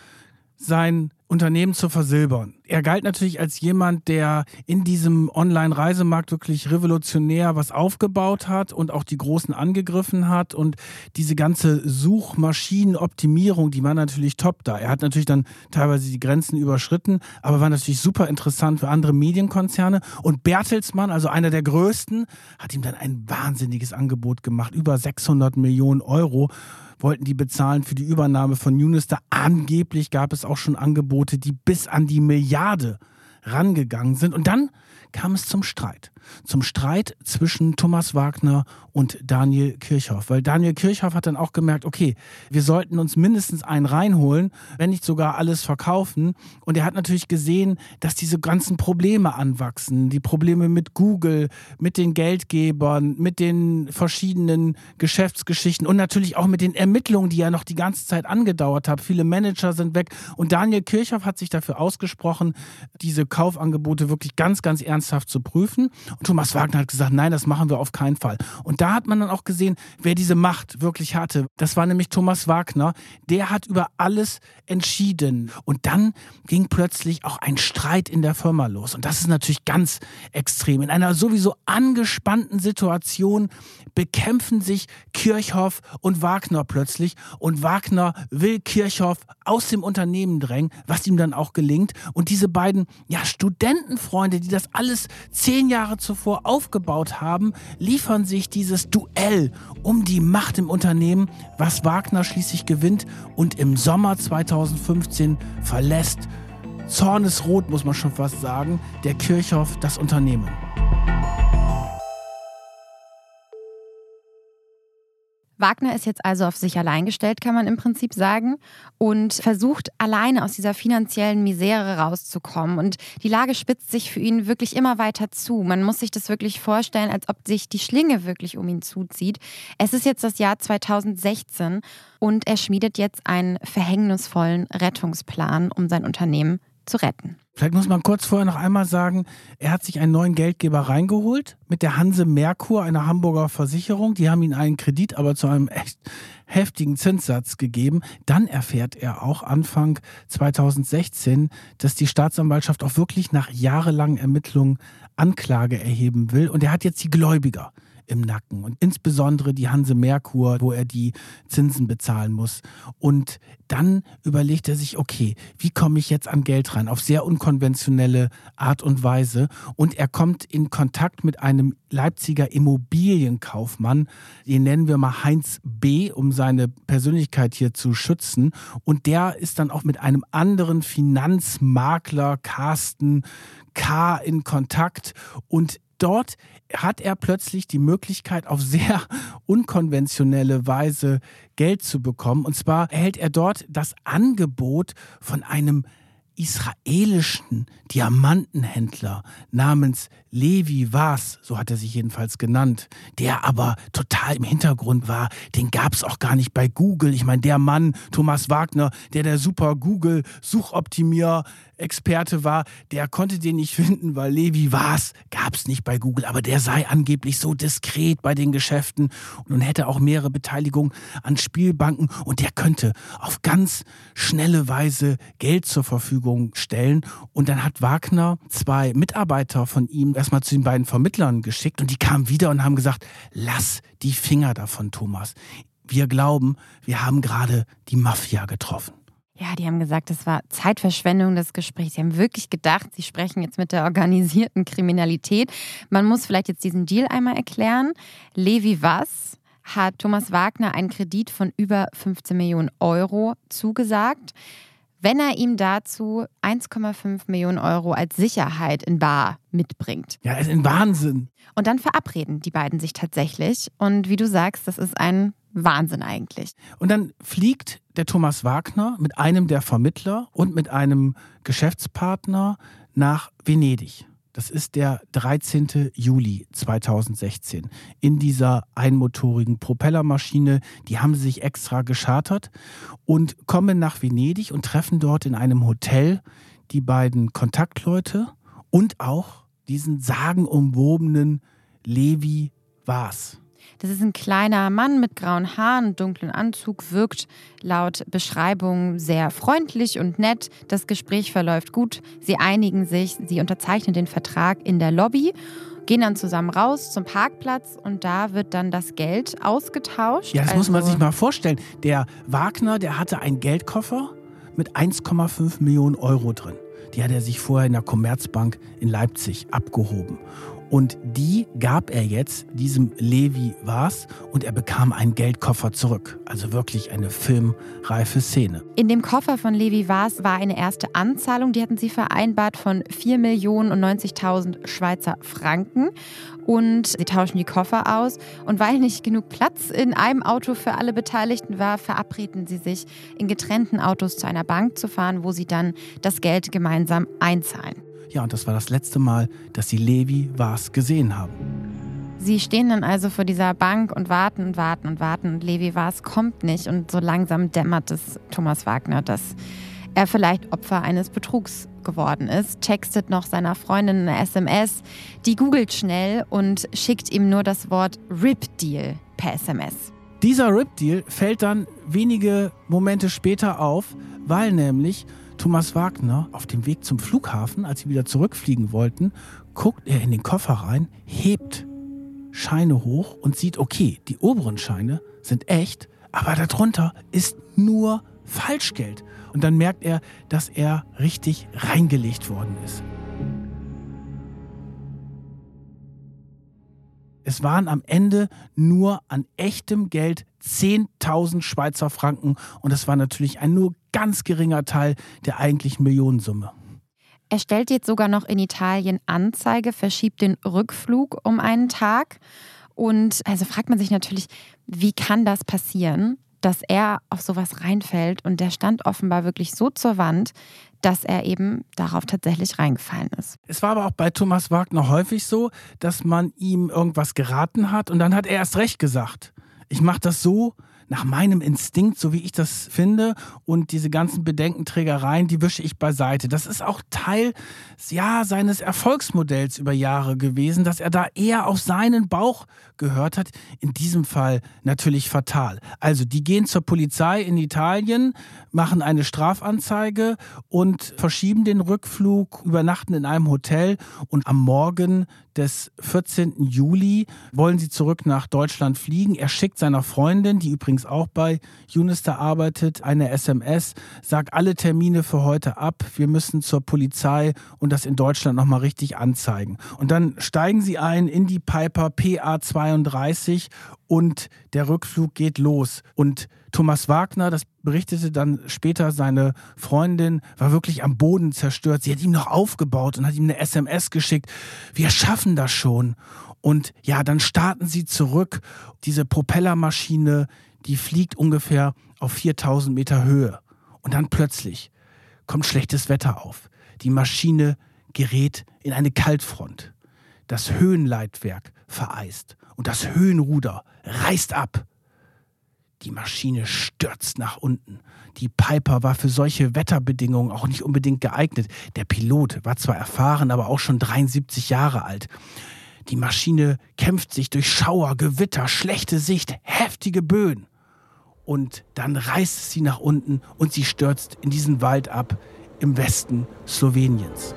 sein Unternehmen zu versilbern. Er galt natürlich als jemand, der in diesem Online-Reisemarkt wirklich revolutionär was aufgebaut hat und auch die Großen angegriffen hat und diese ganze Suchmaschinenoptimierung, die war natürlich top da. Er hat natürlich dann teilweise die Grenzen überschritten, aber war natürlich super interessant für andere Medienkonzerne und Bertelsmann, also einer der größten, hat ihm dann ein wahnsinniges Angebot gemacht, über sechshundert Millionen Euro wollten die bezahlen für die Übernahme von Unister. Angeblich gab es auch schon Angebote, die bis an die Milliarde rangegangen sind. Und dann kam es zum Streit. Zum Streit zwischen Thomas Wagner und Daniel Kirchhoff. Weil Daniel Kirchhoff hat dann auch gemerkt, okay, wir sollten uns mindestens einen reinholen, wenn nicht sogar alles verkaufen. Und er hat natürlich gesehen, dass diese ganzen Probleme anwachsen. Die Probleme mit Google, mit den Geldgebern, mit den verschiedenen Geschäftsgeschichten und natürlich auch mit den Ermittlungen, die ja noch die ganze Zeit angedauert haben. Viele Manager sind weg. Und Daniel Kirchhoff hat sich dafür ausgesprochen, diese Kaufangebote wirklich ganz, ganz ernsthaft zu prüfen. Und Thomas Wagner hat gesagt, nein, das machen wir auf keinen Fall. Und da hat man dann auch gesehen, wer diese Macht wirklich hatte. Das war nämlich Thomas Wagner. Der hat über alles entschieden. Und dann ging plötzlich auch ein Streit in der Firma los. Und das ist natürlich ganz extrem. In einer sowieso angespannten Situation bekämpfen sich Kirchhoff und Wagner plötzlich. Und Wagner will Kirchhoff aus dem Unternehmen drängen, was ihm dann auch gelingt. Und diese beiden ja, ja, Studentenfreunde, die das alles zehn Jahre zuvor aufgebaut haben, liefern sich dieses Duell um die Macht im Unternehmen, was Wagner schließlich gewinnt und im Sommer zweitausendfünfzehn verlässt, zornesrot muss man schon fast sagen, der Kirchhoff das Unternehmen. Wagner ist jetzt also auf sich allein gestellt, kann man im Prinzip sagen, und versucht alleine aus dieser finanziellen Misere rauszukommen. Und die Lage spitzt sich für ihn wirklich immer weiter zu. Man muss sich das wirklich vorstellen, als ob sich die Schlinge wirklich um ihn zuzieht. Es ist jetzt das Jahr zweitausendsechzehn und er schmiedet jetzt einen verhängnisvollen Rettungsplan, um sein Unternehmen zu retten. Vielleicht muss man kurz vorher noch einmal sagen, er hat sich einen neuen Geldgeber reingeholt mit der Hanse Merkur, einer Hamburger Versicherung. Die haben ihm einen Kredit, aber zu einem echt heftigen Zinssatz gegeben. Dann erfährt er auch Anfang zweitausendsechzehn, dass die Staatsanwaltschaft auch wirklich nach jahrelangen Ermittlungen Anklage erheben will. Und er hat jetzt die Gläubiger im Nacken und insbesondere die Hanse Merkur, wo er die Zinsen bezahlen muss. Und dann überlegt er sich, okay, wie komme ich jetzt an Geld ran? Auf sehr unkonventionelle Art und Weise. Und er kommt in Kontakt mit einem Leipziger Immobilienkaufmann, den nennen wir mal Heinz B., um seine Persönlichkeit hier zu schützen. Und der ist dann auch mit einem anderen Finanzmakler, Carsten K., in Kontakt. Und dort hat er plötzlich die Möglichkeit, auf sehr unkonventionelle Weise Geld zu bekommen. Und zwar erhält er dort das Angebot von einem israelischen Diamantenhändler namens Levi Vaz, so hat er sich jedenfalls genannt, der aber total im Hintergrund war. Den gab es auch gar nicht bei Google. Ich meine, der Mann, Thomas Wagner, der der super Google-Suchoptimier-Experte war, der konnte den nicht finden, weil Levi Vaz gab es nicht bei Google. Aber der sei angeblich so diskret bei den Geschäften und hätte auch mehrere Beteiligungen an Spielbanken. Und der könnte auf ganz schnelle Weise Geld zur Verfügung stellen. Und dann hat Wagner zwei Mitarbeiter von ihm erstmal zu den beiden Vermittlern geschickt und die kamen wieder und haben gesagt, lass die Finger davon, Thomas. Wir glauben, wir haben gerade die Mafia getroffen. Ja, die haben gesagt, das war Zeitverschwendung, das Gespräch. Sie haben wirklich gedacht, sie sprechen jetzt mit der organisierten Kriminalität. Man muss vielleicht jetzt diesen Deal einmal erklären. Levi Vaz hat Thomas Wagner einen Kredit von über fünfzehn Millionen Euro zugesagt, wenn er ihm dazu eins Komma fünf Millionen Euro als Sicherheit in bar mitbringt. Ja, ist ein Wahnsinn. Und dann verabreden die beiden sich tatsächlich. Und wie du sagst, das ist ein Wahnsinn eigentlich. Und dann fliegt der Thomas Wagner mit einem der Vermittler und mit einem Geschäftspartner nach Venedig. Das ist der dreizehnten Juli zweitausendsechzehn. In dieser einmotorigen Propellermaschine, die haben sie sich extra geschartert und kommen nach Venedig und treffen dort in einem Hotel die beiden Kontaktleute und auch diesen sagenumwobenen Levi Vaz. Das ist ein kleiner Mann mit grauen Haaren und dunklen Anzug, wirkt laut Beschreibung sehr freundlich und nett. Das Gespräch verläuft gut. Sie einigen sich, sie unterzeichnen den Vertrag in der Lobby, gehen dann zusammen raus zum Parkplatz und da wird dann das Geld ausgetauscht. Ja, das also, muss man sich mal vorstellen. Der Wagner, der hatte einen Geldkoffer mit eins Komma fünf Millionen Euro drin. Die hat er sich vorher in der Commerzbank in Leipzig abgehoben. Und die gab er jetzt diesem Levi Vaz und er bekam einen Geldkoffer zurück. Also wirklich eine filmreife Szene. In dem Koffer von Levi Vaz war eine erste Anzahlung, die hatten sie vereinbart, von vier Millionen neunzigtausend Schweizer Franken. Und sie tauschen die Koffer aus. Und weil nicht genug Platz in einem Auto für alle Beteiligten war, verabreden sie sich, in getrennten Autos zu einer Bank zu fahren, wo sie dann das Geld gemeinsam einzahlen. Ja, und das war das letzte Mal, dass sie Levi Vaz gesehen haben. Sie stehen dann also vor dieser Bank und warten und warten und warten und Levi Vaz kommt nicht und so langsam dämmert es Thomas Wagner, dass er vielleicht Opfer eines Betrugs geworden ist, textet noch seiner Freundin eine S M S, die googelt schnell und schickt ihm nur das Wort R I P-Deal per S M S. Dieser R I P-Deal fällt dann wenige Momente später auf, weil nämlich Thomas Wagner auf dem Weg zum Flughafen, als sie wieder zurückfliegen wollten, guckt er in den Koffer rein, hebt Scheine hoch und sieht, okay, die oberen Scheine sind echt, aber darunter ist nur Falschgeld. Und dann merkt er, dass er richtig reingelegt worden ist. Es waren am Ende nur an echtem Geld zehntausend Schweizer Franken und das war natürlich ein nur ganz geringer Teil der eigentlichen Millionensumme. Er stellt jetzt sogar noch in Italien Anzeige, verschiebt den Rückflug um einen Tag. Und also fragt man sich natürlich, wie kann das passieren, dass er auf sowas reinfällt? Und der stand offenbar wirklich so zur Wand, dass er eben darauf tatsächlich reingefallen ist. Es war aber auch bei Thomas Wagner häufig so, dass man ihm irgendwas geraten hat und dann hat er erst recht gesagt. Ich mache das so nach meinem Instinkt, so wie ich das finde, und diese ganzen Bedenkenträgereien, die wische ich beiseite. Das ist auch Teil ja, seines Erfolgsmodells über Jahre gewesen, dass er da eher auf seinen Bauch gehört hat. In diesem Fall natürlich fatal. Also die gehen zur Polizei in Italien, machen eine Strafanzeige und verschieben den Rückflug, übernachten in einem Hotel und am Morgen des vierzehnten Juli wollen sie zurück nach Deutschland fliegen. Er schickt seiner Freundin, die übrigens auch bei Unister arbeitet, eine S M S, sagt alle Termine für heute ab, wir müssen zur Polizei und das in Deutschland nochmal richtig anzeigen. Und dann steigen sie ein in die Piper P A zweiunddreißig und der Rückflug geht los. Und Thomas Wagner, das berichtete dann später seine Freundin, war wirklich am Boden zerstört. Sie hat ihm noch aufgebaut und hat ihm eine S M S geschickt. Wir schaffen das schon. Und ja, dann starten sie zurück. Diese Propellermaschine, die fliegt ungefähr auf viertausend Meter Höhe. Und dann plötzlich kommt schlechtes Wetter auf. Die Maschine gerät in eine Kaltfront. Das Höhenleitwerk vereist und das Höhenruder reißt ab. Die Maschine stürzt nach unten. Die Piper war für solche Wetterbedingungen auch nicht unbedingt geeignet. Der Pilot war zwar erfahren, aber auch schon dreiundsiebzig Jahre alt. Die Maschine kämpft sich durch Schauer, Gewitter, schlechte Sicht, heftige Böen. Und dann reißt es sie nach unten und sie stürzt in diesen Wald ab im Westen Sloweniens.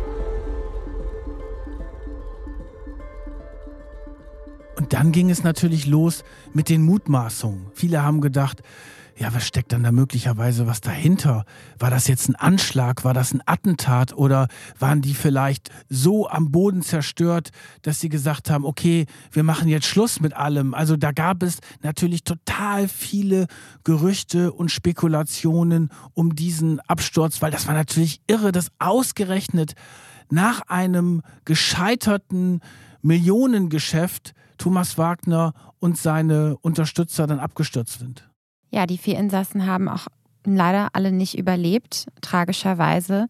Und dann ging es natürlich los mit den Mutmaßungen. Viele haben gedacht, ja, was steckt dann da möglicherweise was dahinter? War das jetzt ein Anschlag? War das ein Attentat? Oder waren die vielleicht so am Boden zerstört, dass sie gesagt haben, okay, wir machen jetzt Schluss mit allem? Also da gab es natürlich total viele Gerüchte und Spekulationen um diesen Absturz, weil das war natürlich irre, dass ausgerechnet nach einem gescheiterten Millionengeschäft Thomas Wagner und seine Unterstützer dann abgestürzt sind. Ja, die vier Insassen haben auch leider alle nicht überlebt, tragischerweise.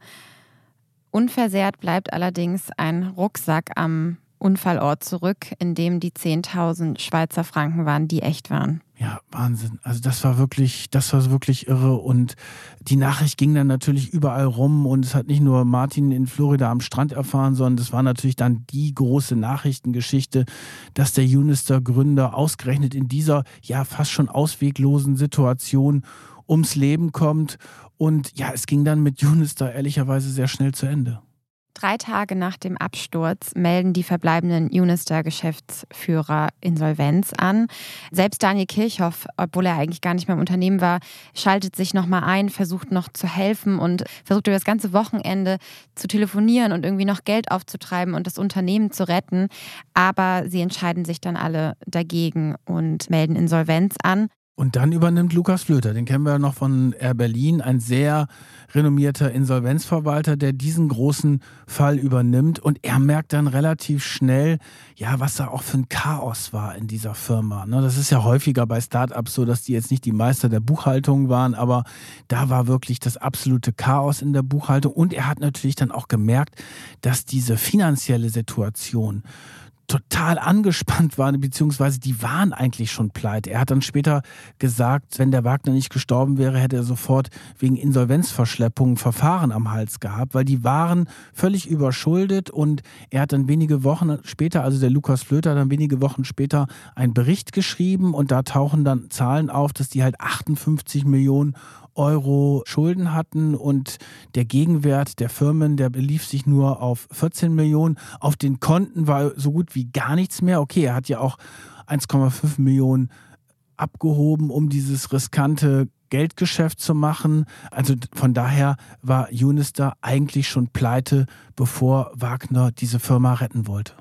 Unversehrt bleibt allerdings ein Rucksack am Unfallort zurück, in dem die zehntausend Schweizer Franken waren, die echt waren. Ja, Wahnsinn. Also das war wirklich, das war wirklich irre und die Nachricht ging dann natürlich überall rum und es hat nicht nur Martin in Florida am Strand erfahren, sondern das war natürlich dann die große Nachrichtengeschichte, dass der Unister-Gründer ausgerechnet in dieser ja fast schon ausweglosen Situation ums Leben kommt und ja, es ging dann mit Unister ehrlicherweise sehr schnell zu Ende. Drei Tage nach dem Absturz melden die verbleibenden Unister-Geschäftsführer Insolvenz an. Selbst Daniel Kirchhoff, obwohl er eigentlich gar nicht mehr im Unternehmen war, schaltet sich nochmal ein, versucht noch zu helfen und versucht über das ganze Wochenende zu telefonieren und irgendwie noch Geld aufzutreiben und das Unternehmen zu retten. Aber sie entscheiden sich dann alle dagegen und melden Insolvenz an. Und dann übernimmt Lukas Flöter, den kennen wir noch von Air Berlin, ein sehr renommierter Insolvenzverwalter, der diesen großen Fall übernimmt. Und er merkt dann relativ schnell, ja, was da auch für ein Chaos war in dieser Firma. Das ist ja häufiger bei Startups so, dass die jetzt nicht die Meister der Buchhaltung waren, aber da war wirklich das absolute Chaos in der Buchhaltung. Und er hat natürlich dann auch gemerkt, dass diese finanzielle Situation total angespannt waren, beziehungsweise die waren eigentlich schon pleite. Er hat dann später gesagt, wenn der Wagner nicht gestorben wäre, hätte er sofort wegen Insolvenzverschleppung Verfahren am Hals gehabt, weil die waren völlig überschuldet und er hat dann wenige Wochen später, also der Lukas Flöter, hat dann wenige Wochen später einen Bericht geschrieben und da tauchen dann Zahlen auf, dass die halt achtundfünfzig Millionen Euro Schulden hatten und der Gegenwert der Firmen, der belief sich nur auf vierzehn Millionen. Auf den Konten war so gut wie gar nichts mehr. Okay, er hat ja auch eins Komma fünf Millionen abgehoben, um dieses riskante Geldgeschäft zu machen. Also von daher war Unister eigentlich schon pleite, bevor Wagner diese Firma retten wollte.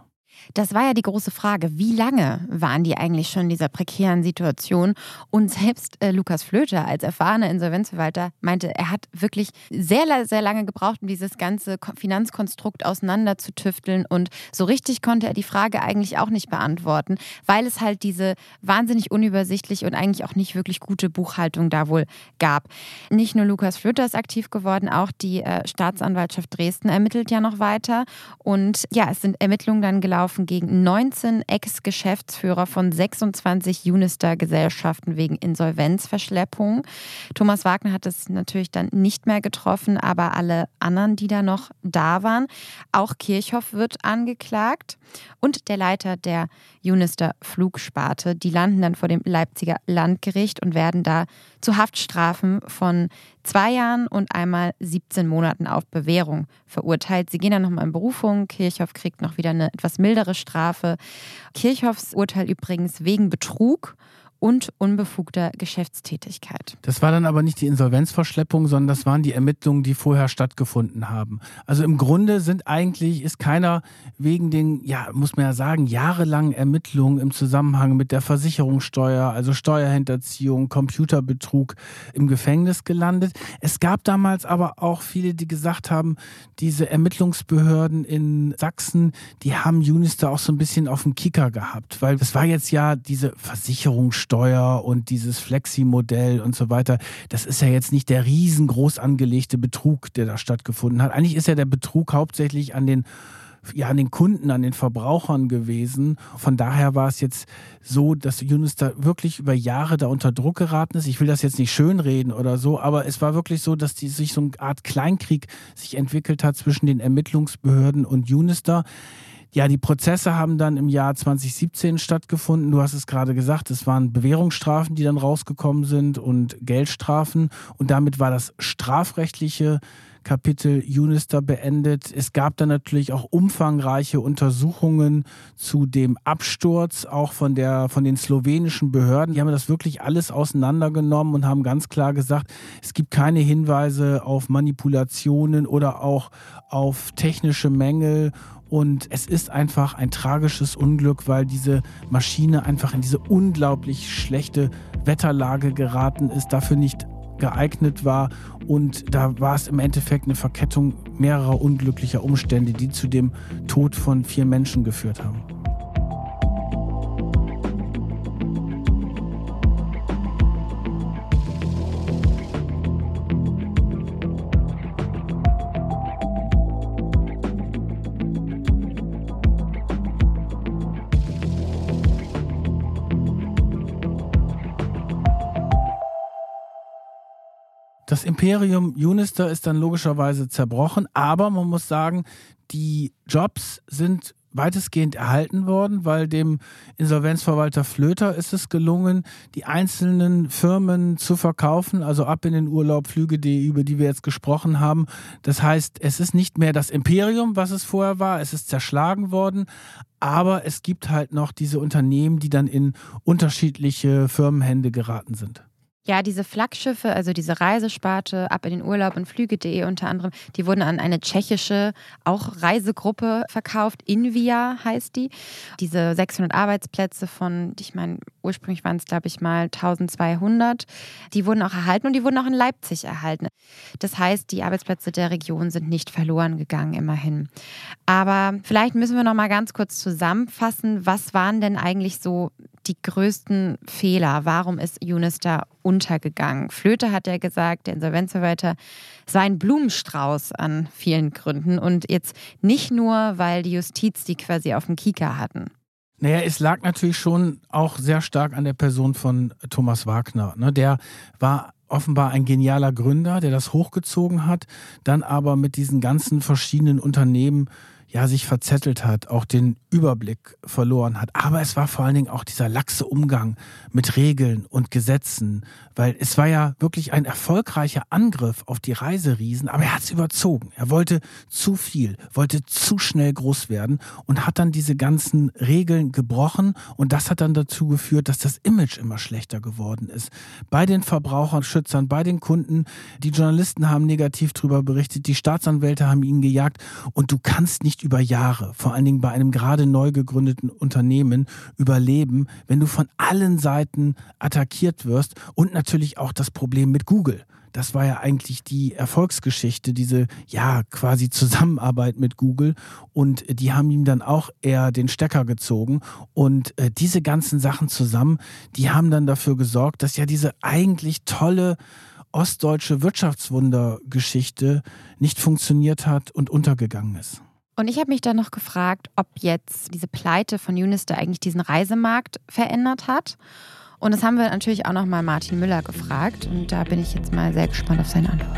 Das war ja die große Frage. Wie lange waren die eigentlich schon in dieser prekären Situation? Und selbst äh, Lukas Flöter als erfahrener Insolvenzverwalter meinte, er hat wirklich sehr, sehr lange gebraucht, um dieses ganze Finanzkonstrukt auseinander zu tüfteln. Und so richtig konnte er die Frage eigentlich auch nicht beantworten, weil es halt diese wahnsinnig unübersichtlich und eigentlich auch nicht wirklich gute Buchhaltung da wohl gab. Nicht nur Lukas Flöter ist aktiv geworden, auch die äh, Staatsanwaltschaft Dresden ermittelt ja noch weiter. Und ja, es sind Ermittlungen dann gelaufen gegen neunzehn Ex-Geschäftsführer von sechsundzwanzig Unister-Gesellschaften wegen Insolvenzverschleppung. Thomas Wagner hat es natürlich dann nicht mehr getroffen, aber alle anderen, die da noch da waren. Auch Kirchhoff wird angeklagt und der Leiter der Unister Flugsparte. Die landen dann vor dem Leipziger Landgericht und werden da zu Haftstrafen von zwei Jahren und einmal siebzehn Monaten auf Bewährung verurteilt. Sie gehen dann nochmal in Berufung. Kirchhoff kriegt noch wieder eine etwas mildere Strafe. Kirchhoffs Urteil übrigens wegen Betrug und unbefugter Geschäftstätigkeit. Das war dann aber nicht die Insolvenzverschleppung, sondern das waren die Ermittlungen, die vorher stattgefunden haben. Also im Grunde sind eigentlich, ist keiner wegen den, ja, muss man ja sagen, jahrelangen Ermittlungen im Zusammenhang mit der Versicherungssteuer, also Steuerhinterziehung, Computerbetrug im Gefängnis gelandet. Es gab damals aber auch viele, die gesagt haben, diese Ermittlungsbehörden in Sachsen, die haben Unister auch so ein bisschen auf dem Kicker gehabt, weil es war jetzt ja diese Versicherungssteuer und dieses Flexi-Modell und so weiter, das ist ja jetzt nicht der riesengroß angelegte Betrug, der da stattgefunden hat. Eigentlich ist ja der Betrug hauptsächlich an den, ja, an den Kunden, an den Verbrauchern gewesen. Von daher war es jetzt so, dass Unister wirklich über Jahre da unter Druck geraten ist. Ich will das jetzt nicht schönreden oder so, aber es war wirklich so, dass die, sich so eine Art Kleinkrieg sich entwickelt hat zwischen den Ermittlungsbehörden und Unister. Ja, die Prozesse haben dann im Jahr zwanzig siebzehn stattgefunden. Du hast es gerade gesagt, es waren Bewährungsstrafen, die dann rausgekommen sind und Geldstrafen. Und damit war das strafrechtliche Kapitel Unister beendet. Es gab dann natürlich auch umfangreiche Untersuchungen zu dem Absturz, auch von der, von den slowenischen Behörden. Die haben das wirklich alles auseinandergenommen und haben ganz klar gesagt, es gibt keine Hinweise auf Manipulationen oder auch auf technische Mängel. Und es ist einfach ein tragisches Unglück, weil diese Maschine einfach in diese unglaublich schlechte Wetterlage geraten ist, dafür nicht geeignet war. Und da war es im Endeffekt eine Verkettung mehrerer unglücklicher Umstände, die zu dem Tod von vier Menschen geführt haben. Das Imperium Unister ist dann logischerweise zerbrochen, aber man muss sagen, die Jobs sind weitestgehend erhalten worden, weil dem Insolvenzverwalter Flöter ist es gelungen, die einzelnen Firmen zu verkaufen, also Ab in den Urlaub, Flüge punkt de, über die wir jetzt gesprochen haben. Das heißt, es ist nicht mehr das Imperium, was es vorher war, es ist zerschlagen worden, aber es gibt halt noch diese Unternehmen, die dann in unterschiedliche Firmenhände geraten sind. Ja, diese Flaggschiffe, also diese Reisesparte, Ab in den Urlaub und Flüge punkt de unter anderem, die wurden an eine tschechische, auch Reisegruppe verkauft. Invia heißt die. Diese sechshundert Arbeitsplätze von, ich meine, ursprünglich waren es, glaube ich, mal eintausendzweihundert, die wurden auch erhalten und die wurden auch in Leipzig erhalten. Das heißt, die Arbeitsplätze der Region sind nicht verloren gegangen, immerhin. Aber vielleicht müssen wir noch mal ganz kurz zusammenfassen, was waren denn eigentlich so die größten Fehler? Warum ist Unister untergegangen? Flöter hat ja gesagt, der Insolvenzverwalter, es war ein Blumenstrauß an vielen Gründen und jetzt nicht nur, weil die Justiz die quasi auf dem Kieker hatten. Naja, es lag natürlich schon auch sehr stark an der Person von Thomas Wagner. Ne? Der war offenbar ein genialer Gründer, der das hochgezogen hat, dann aber mit diesen ganzen verschiedenen Unternehmen ja sich verzettelt hat, auch den Überblick verloren hat. Aber es war vor allen Dingen auch dieser laxe Umgang mit Regeln und Gesetzen, weil es war ja wirklich ein erfolgreicher Angriff auf die Reiseriesen, aber er hat es überzogen. Er wollte zu viel, wollte zu schnell groß werden und hat dann diese ganzen Regeln gebrochen und das hat dann dazu geführt, dass das Image immer schlechter geworden ist. Bei den Verbraucherschützern, bei den Kunden, die Journalisten haben negativ darüber berichtet, die Staatsanwälte haben ihn gejagt und du kannst nicht nicht über Jahre, vor allen Dingen bei einem gerade neu gegründeten Unternehmen, überleben, wenn du von allen Seiten attackiert wirst und natürlich auch das Problem mit Google. Das war ja eigentlich die Erfolgsgeschichte, diese ja quasi Zusammenarbeit mit Google und die haben ihm dann auch eher den Stecker gezogen und äh, diese ganzen Sachen zusammen, die haben dann dafür gesorgt, dass ja diese eigentlich tolle ostdeutsche Wirtschaftswundergeschichte nicht funktioniert hat und untergegangen ist. Und ich habe mich dann noch gefragt, ob jetzt diese Pleite von Unister eigentlich diesen Reisemarkt verändert hat. Und das haben wir natürlich auch noch mal Martin Müller gefragt. Und da bin ich jetzt mal sehr gespannt auf seine Antwort.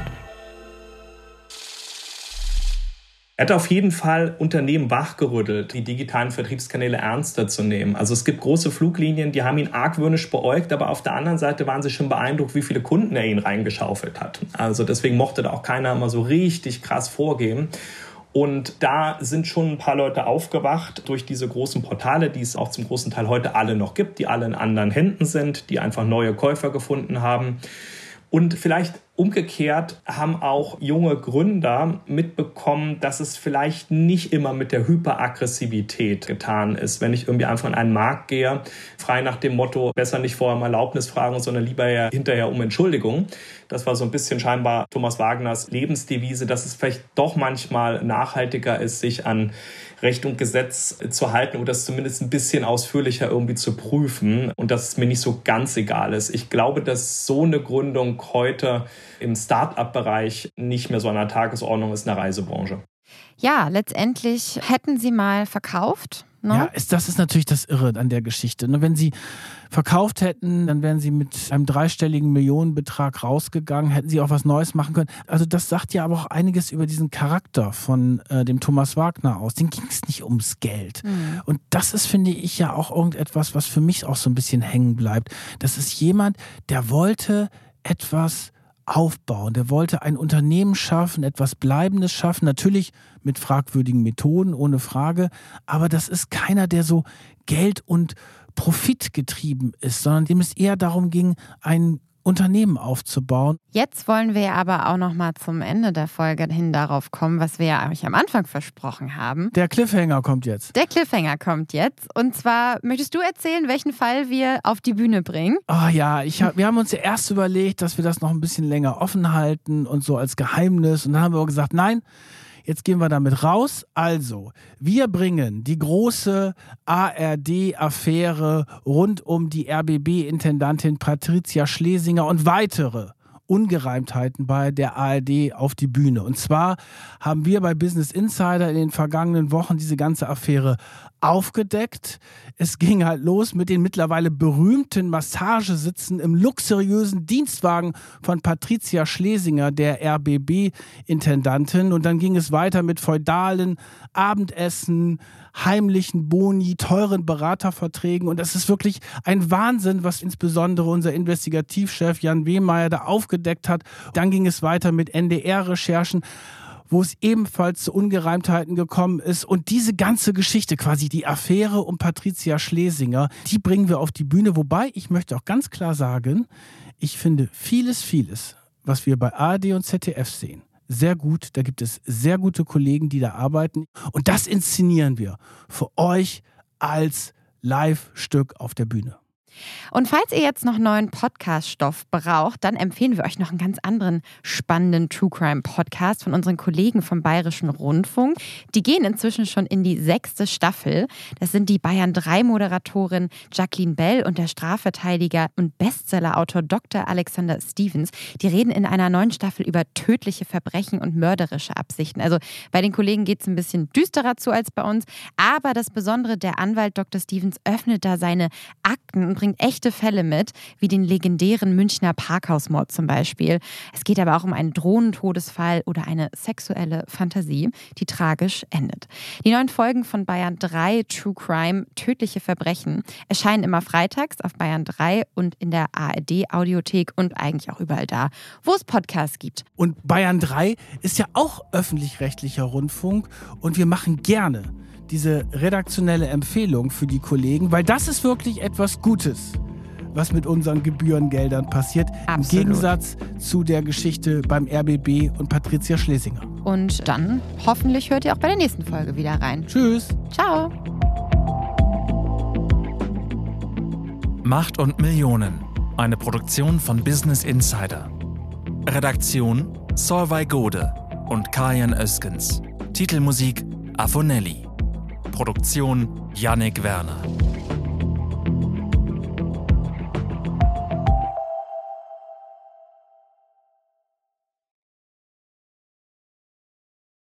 Er hat auf jeden Fall Unternehmen wachgerüttelt, die digitalen Vertriebskanäle ernster zu nehmen. Also es gibt große Fluglinien, die haben ihn argwöhnisch beäugt, aber auf der anderen Seite waren sie schon beeindruckt, wie viele Kunden er ihnen reingeschaufelt hat. Also deswegen mochte da auch keiner immer so richtig krass vorgeben. Und da sind schon ein paar Leute aufgewacht durch diese großen Portale, die es auch zum großen Teil heute alle noch gibt, die alle in anderen Händen sind, die einfach neue Käufer gefunden haben. Und vielleicht umgekehrt haben auch junge Gründer mitbekommen, dass es vielleicht nicht immer mit der Hyperaggressivität getan ist. Wenn ich irgendwie einfach in einen Markt gehe, frei nach dem Motto, besser nicht vorher um Erlaubnis fragen, sondern lieber ja hinterher um Entschuldigung. Das war so ein bisschen scheinbar Thomas Wagners Lebensdevise, dass es vielleicht doch manchmal nachhaltiger ist, sich an Recht und Gesetz zu halten oder das zumindest ein bisschen ausführlicher irgendwie zu prüfen und dass es mir nicht so ganz egal ist. Ich glaube, dass so eine Gründung heute im Start-up-Bereich nicht mehr so an der Tagesordnung ist in der Reisebranche. Ja, letztendlich hätten sie mal verkauft. Ne? Ja, ist, das ist natürlich das Irre an der Geschichte. Ne? Wenn sie verkauft hätten, dann wären sie mit einem dreistelligen Millionenbetrag rausgegangen, hätten sie auch was Neues machen können. Also das sagt ja aber auch einiges über diesen Charakter von äh, dem Thomas Wagner aus. Den ging es nicht ums Geld. Mhm. Und das ist, finde ich, ja auch irgendetwas, was für mich auch so ein bisschen hängen bleibt. Das ist jemand, der wollte etwas aufbauen. Der wollte ein Unternehmen schaffen, etwas Bleibendes schaffen, natürlich mit fragwürdigen Methoden, ohne Frage, aber das ist keiner, der so Geld und Profit getrieben ist, sondern dem es eher darum ging, ein Unternehmen aufzubauen. Jetzt wollen wir aber auch noch mal zum Ende der Folge hin darauf kommen, was wir ja euch am Anfang versprochen haben. Der Cliffhanger kommt jetzt. Der Cliffhanger kommt jetzt. Und zwar, möchtest du erzählen, welchen Fall wir auf die Bühne bringen? Oh ja, ich hab, wir haben uns ja erst überlegt, dass wir das noch ein bisschen länger offen halten und so als Geheimnis. Und dann haben wir gesagt, nein, jetzt gehen wir damit raus. Also, wir bringen die große A R D-Affäre rund um die R B B-Intendantin Patricia Schlesinger und weitere Ungereimtheiten bei der A R D auf die Bühne. Und zwar haben wir bei Business Insider in den vergangenen Wochen diese ganze Affäre aufgedeckt. Es ging halt los mit den mittlerweile berühmten Massagesitzen im luxuriösen Dienstwagen von Patricia Schlesinger, der R B B-Intendantin. Und dann ging es weiter mit feudalen Abendessen, heimlichen Boni, teuren Beraterverträgen. Und das ist wirklich ein Wahnsinn, was insbesondere unser Investigativchef Jan Wehmeier da aufgedeckt hat. Dann ging es weiter mit N D R-Recherchen, wo es ebenfalls zu Ungereimtheiten gekommen ist. Und diese ganze Geschichte, quasi die Affäre um Patricia Schlesinger, die bringen wir auf die Bühne. Wobei, ich möchte auch ganz klar sagen, ich finde vieles, vieles, was wir bei A R D und Z D F sehen, sehr gut. Da gibt es sehr gute Kollegen, die da arbeiten. Und das inszenieren wir für euch als Live-Stück auf der Bühne. Und falls ihr jetzt noch neuen Podcast-Stoff braucht, dann empfehlen wir euch noch einen ganz anderen spannenden True-Crime-Podcast von unseren Kollegen vom Bayerischen Rundfunk. Die gehen inzwischen schon in die sechste Staffel. Das sind die Bayern drei Moderatorin Jacqueline Bell und der Strafverteidiger und Bestsellerautor Doktor Alexander Stevens. Die reden in einer neuen Staffel über tödliche Verbrechen und mörderische Absichten. Also bei den Kollegen geht es ein bisschen düsterer zu als bei uns. Aber das Besondere, der Anwalt Doktor Stevens öffnet da seine Akten und bringt echte Fälle mit, wie den legendären Münchner Parkhausmord zum Beispiel. Es geht aber auch um einen Drohnentodesfall oder eine sexuelle Fantasie, die tragisch endet. Die neuen Folgen von Bayern drei True Crime, tödliche Verbrechen, erscheinen immer freitags auf Bayern drei und in der A R D-Audiothek und eigentlich auch überall da, wo es Podcasts gibt. Und Bayern drei ist ja auch öffentlich-rechtlicher Rundfunk und wir machen gerne diese redaktionelle Empfehlung für die Kollegen, weil das ist wirklich etwas Gutes, was mit unseren Gebührengeldern passiert. Absolut. Im Gegensatz zu der Geschichte beim R B B und Patricia Schlesinger. Und dann hoffentlich hört ihr auch bei der nächsten Folge wieder rein. Tschüss. Ciao. Macht und Millionen. Eine Produktion von Business Insider. Redaktion Solveig Gode und Kajan Özkens. Titelmusik Afonelli. Produktion Yannick Werner.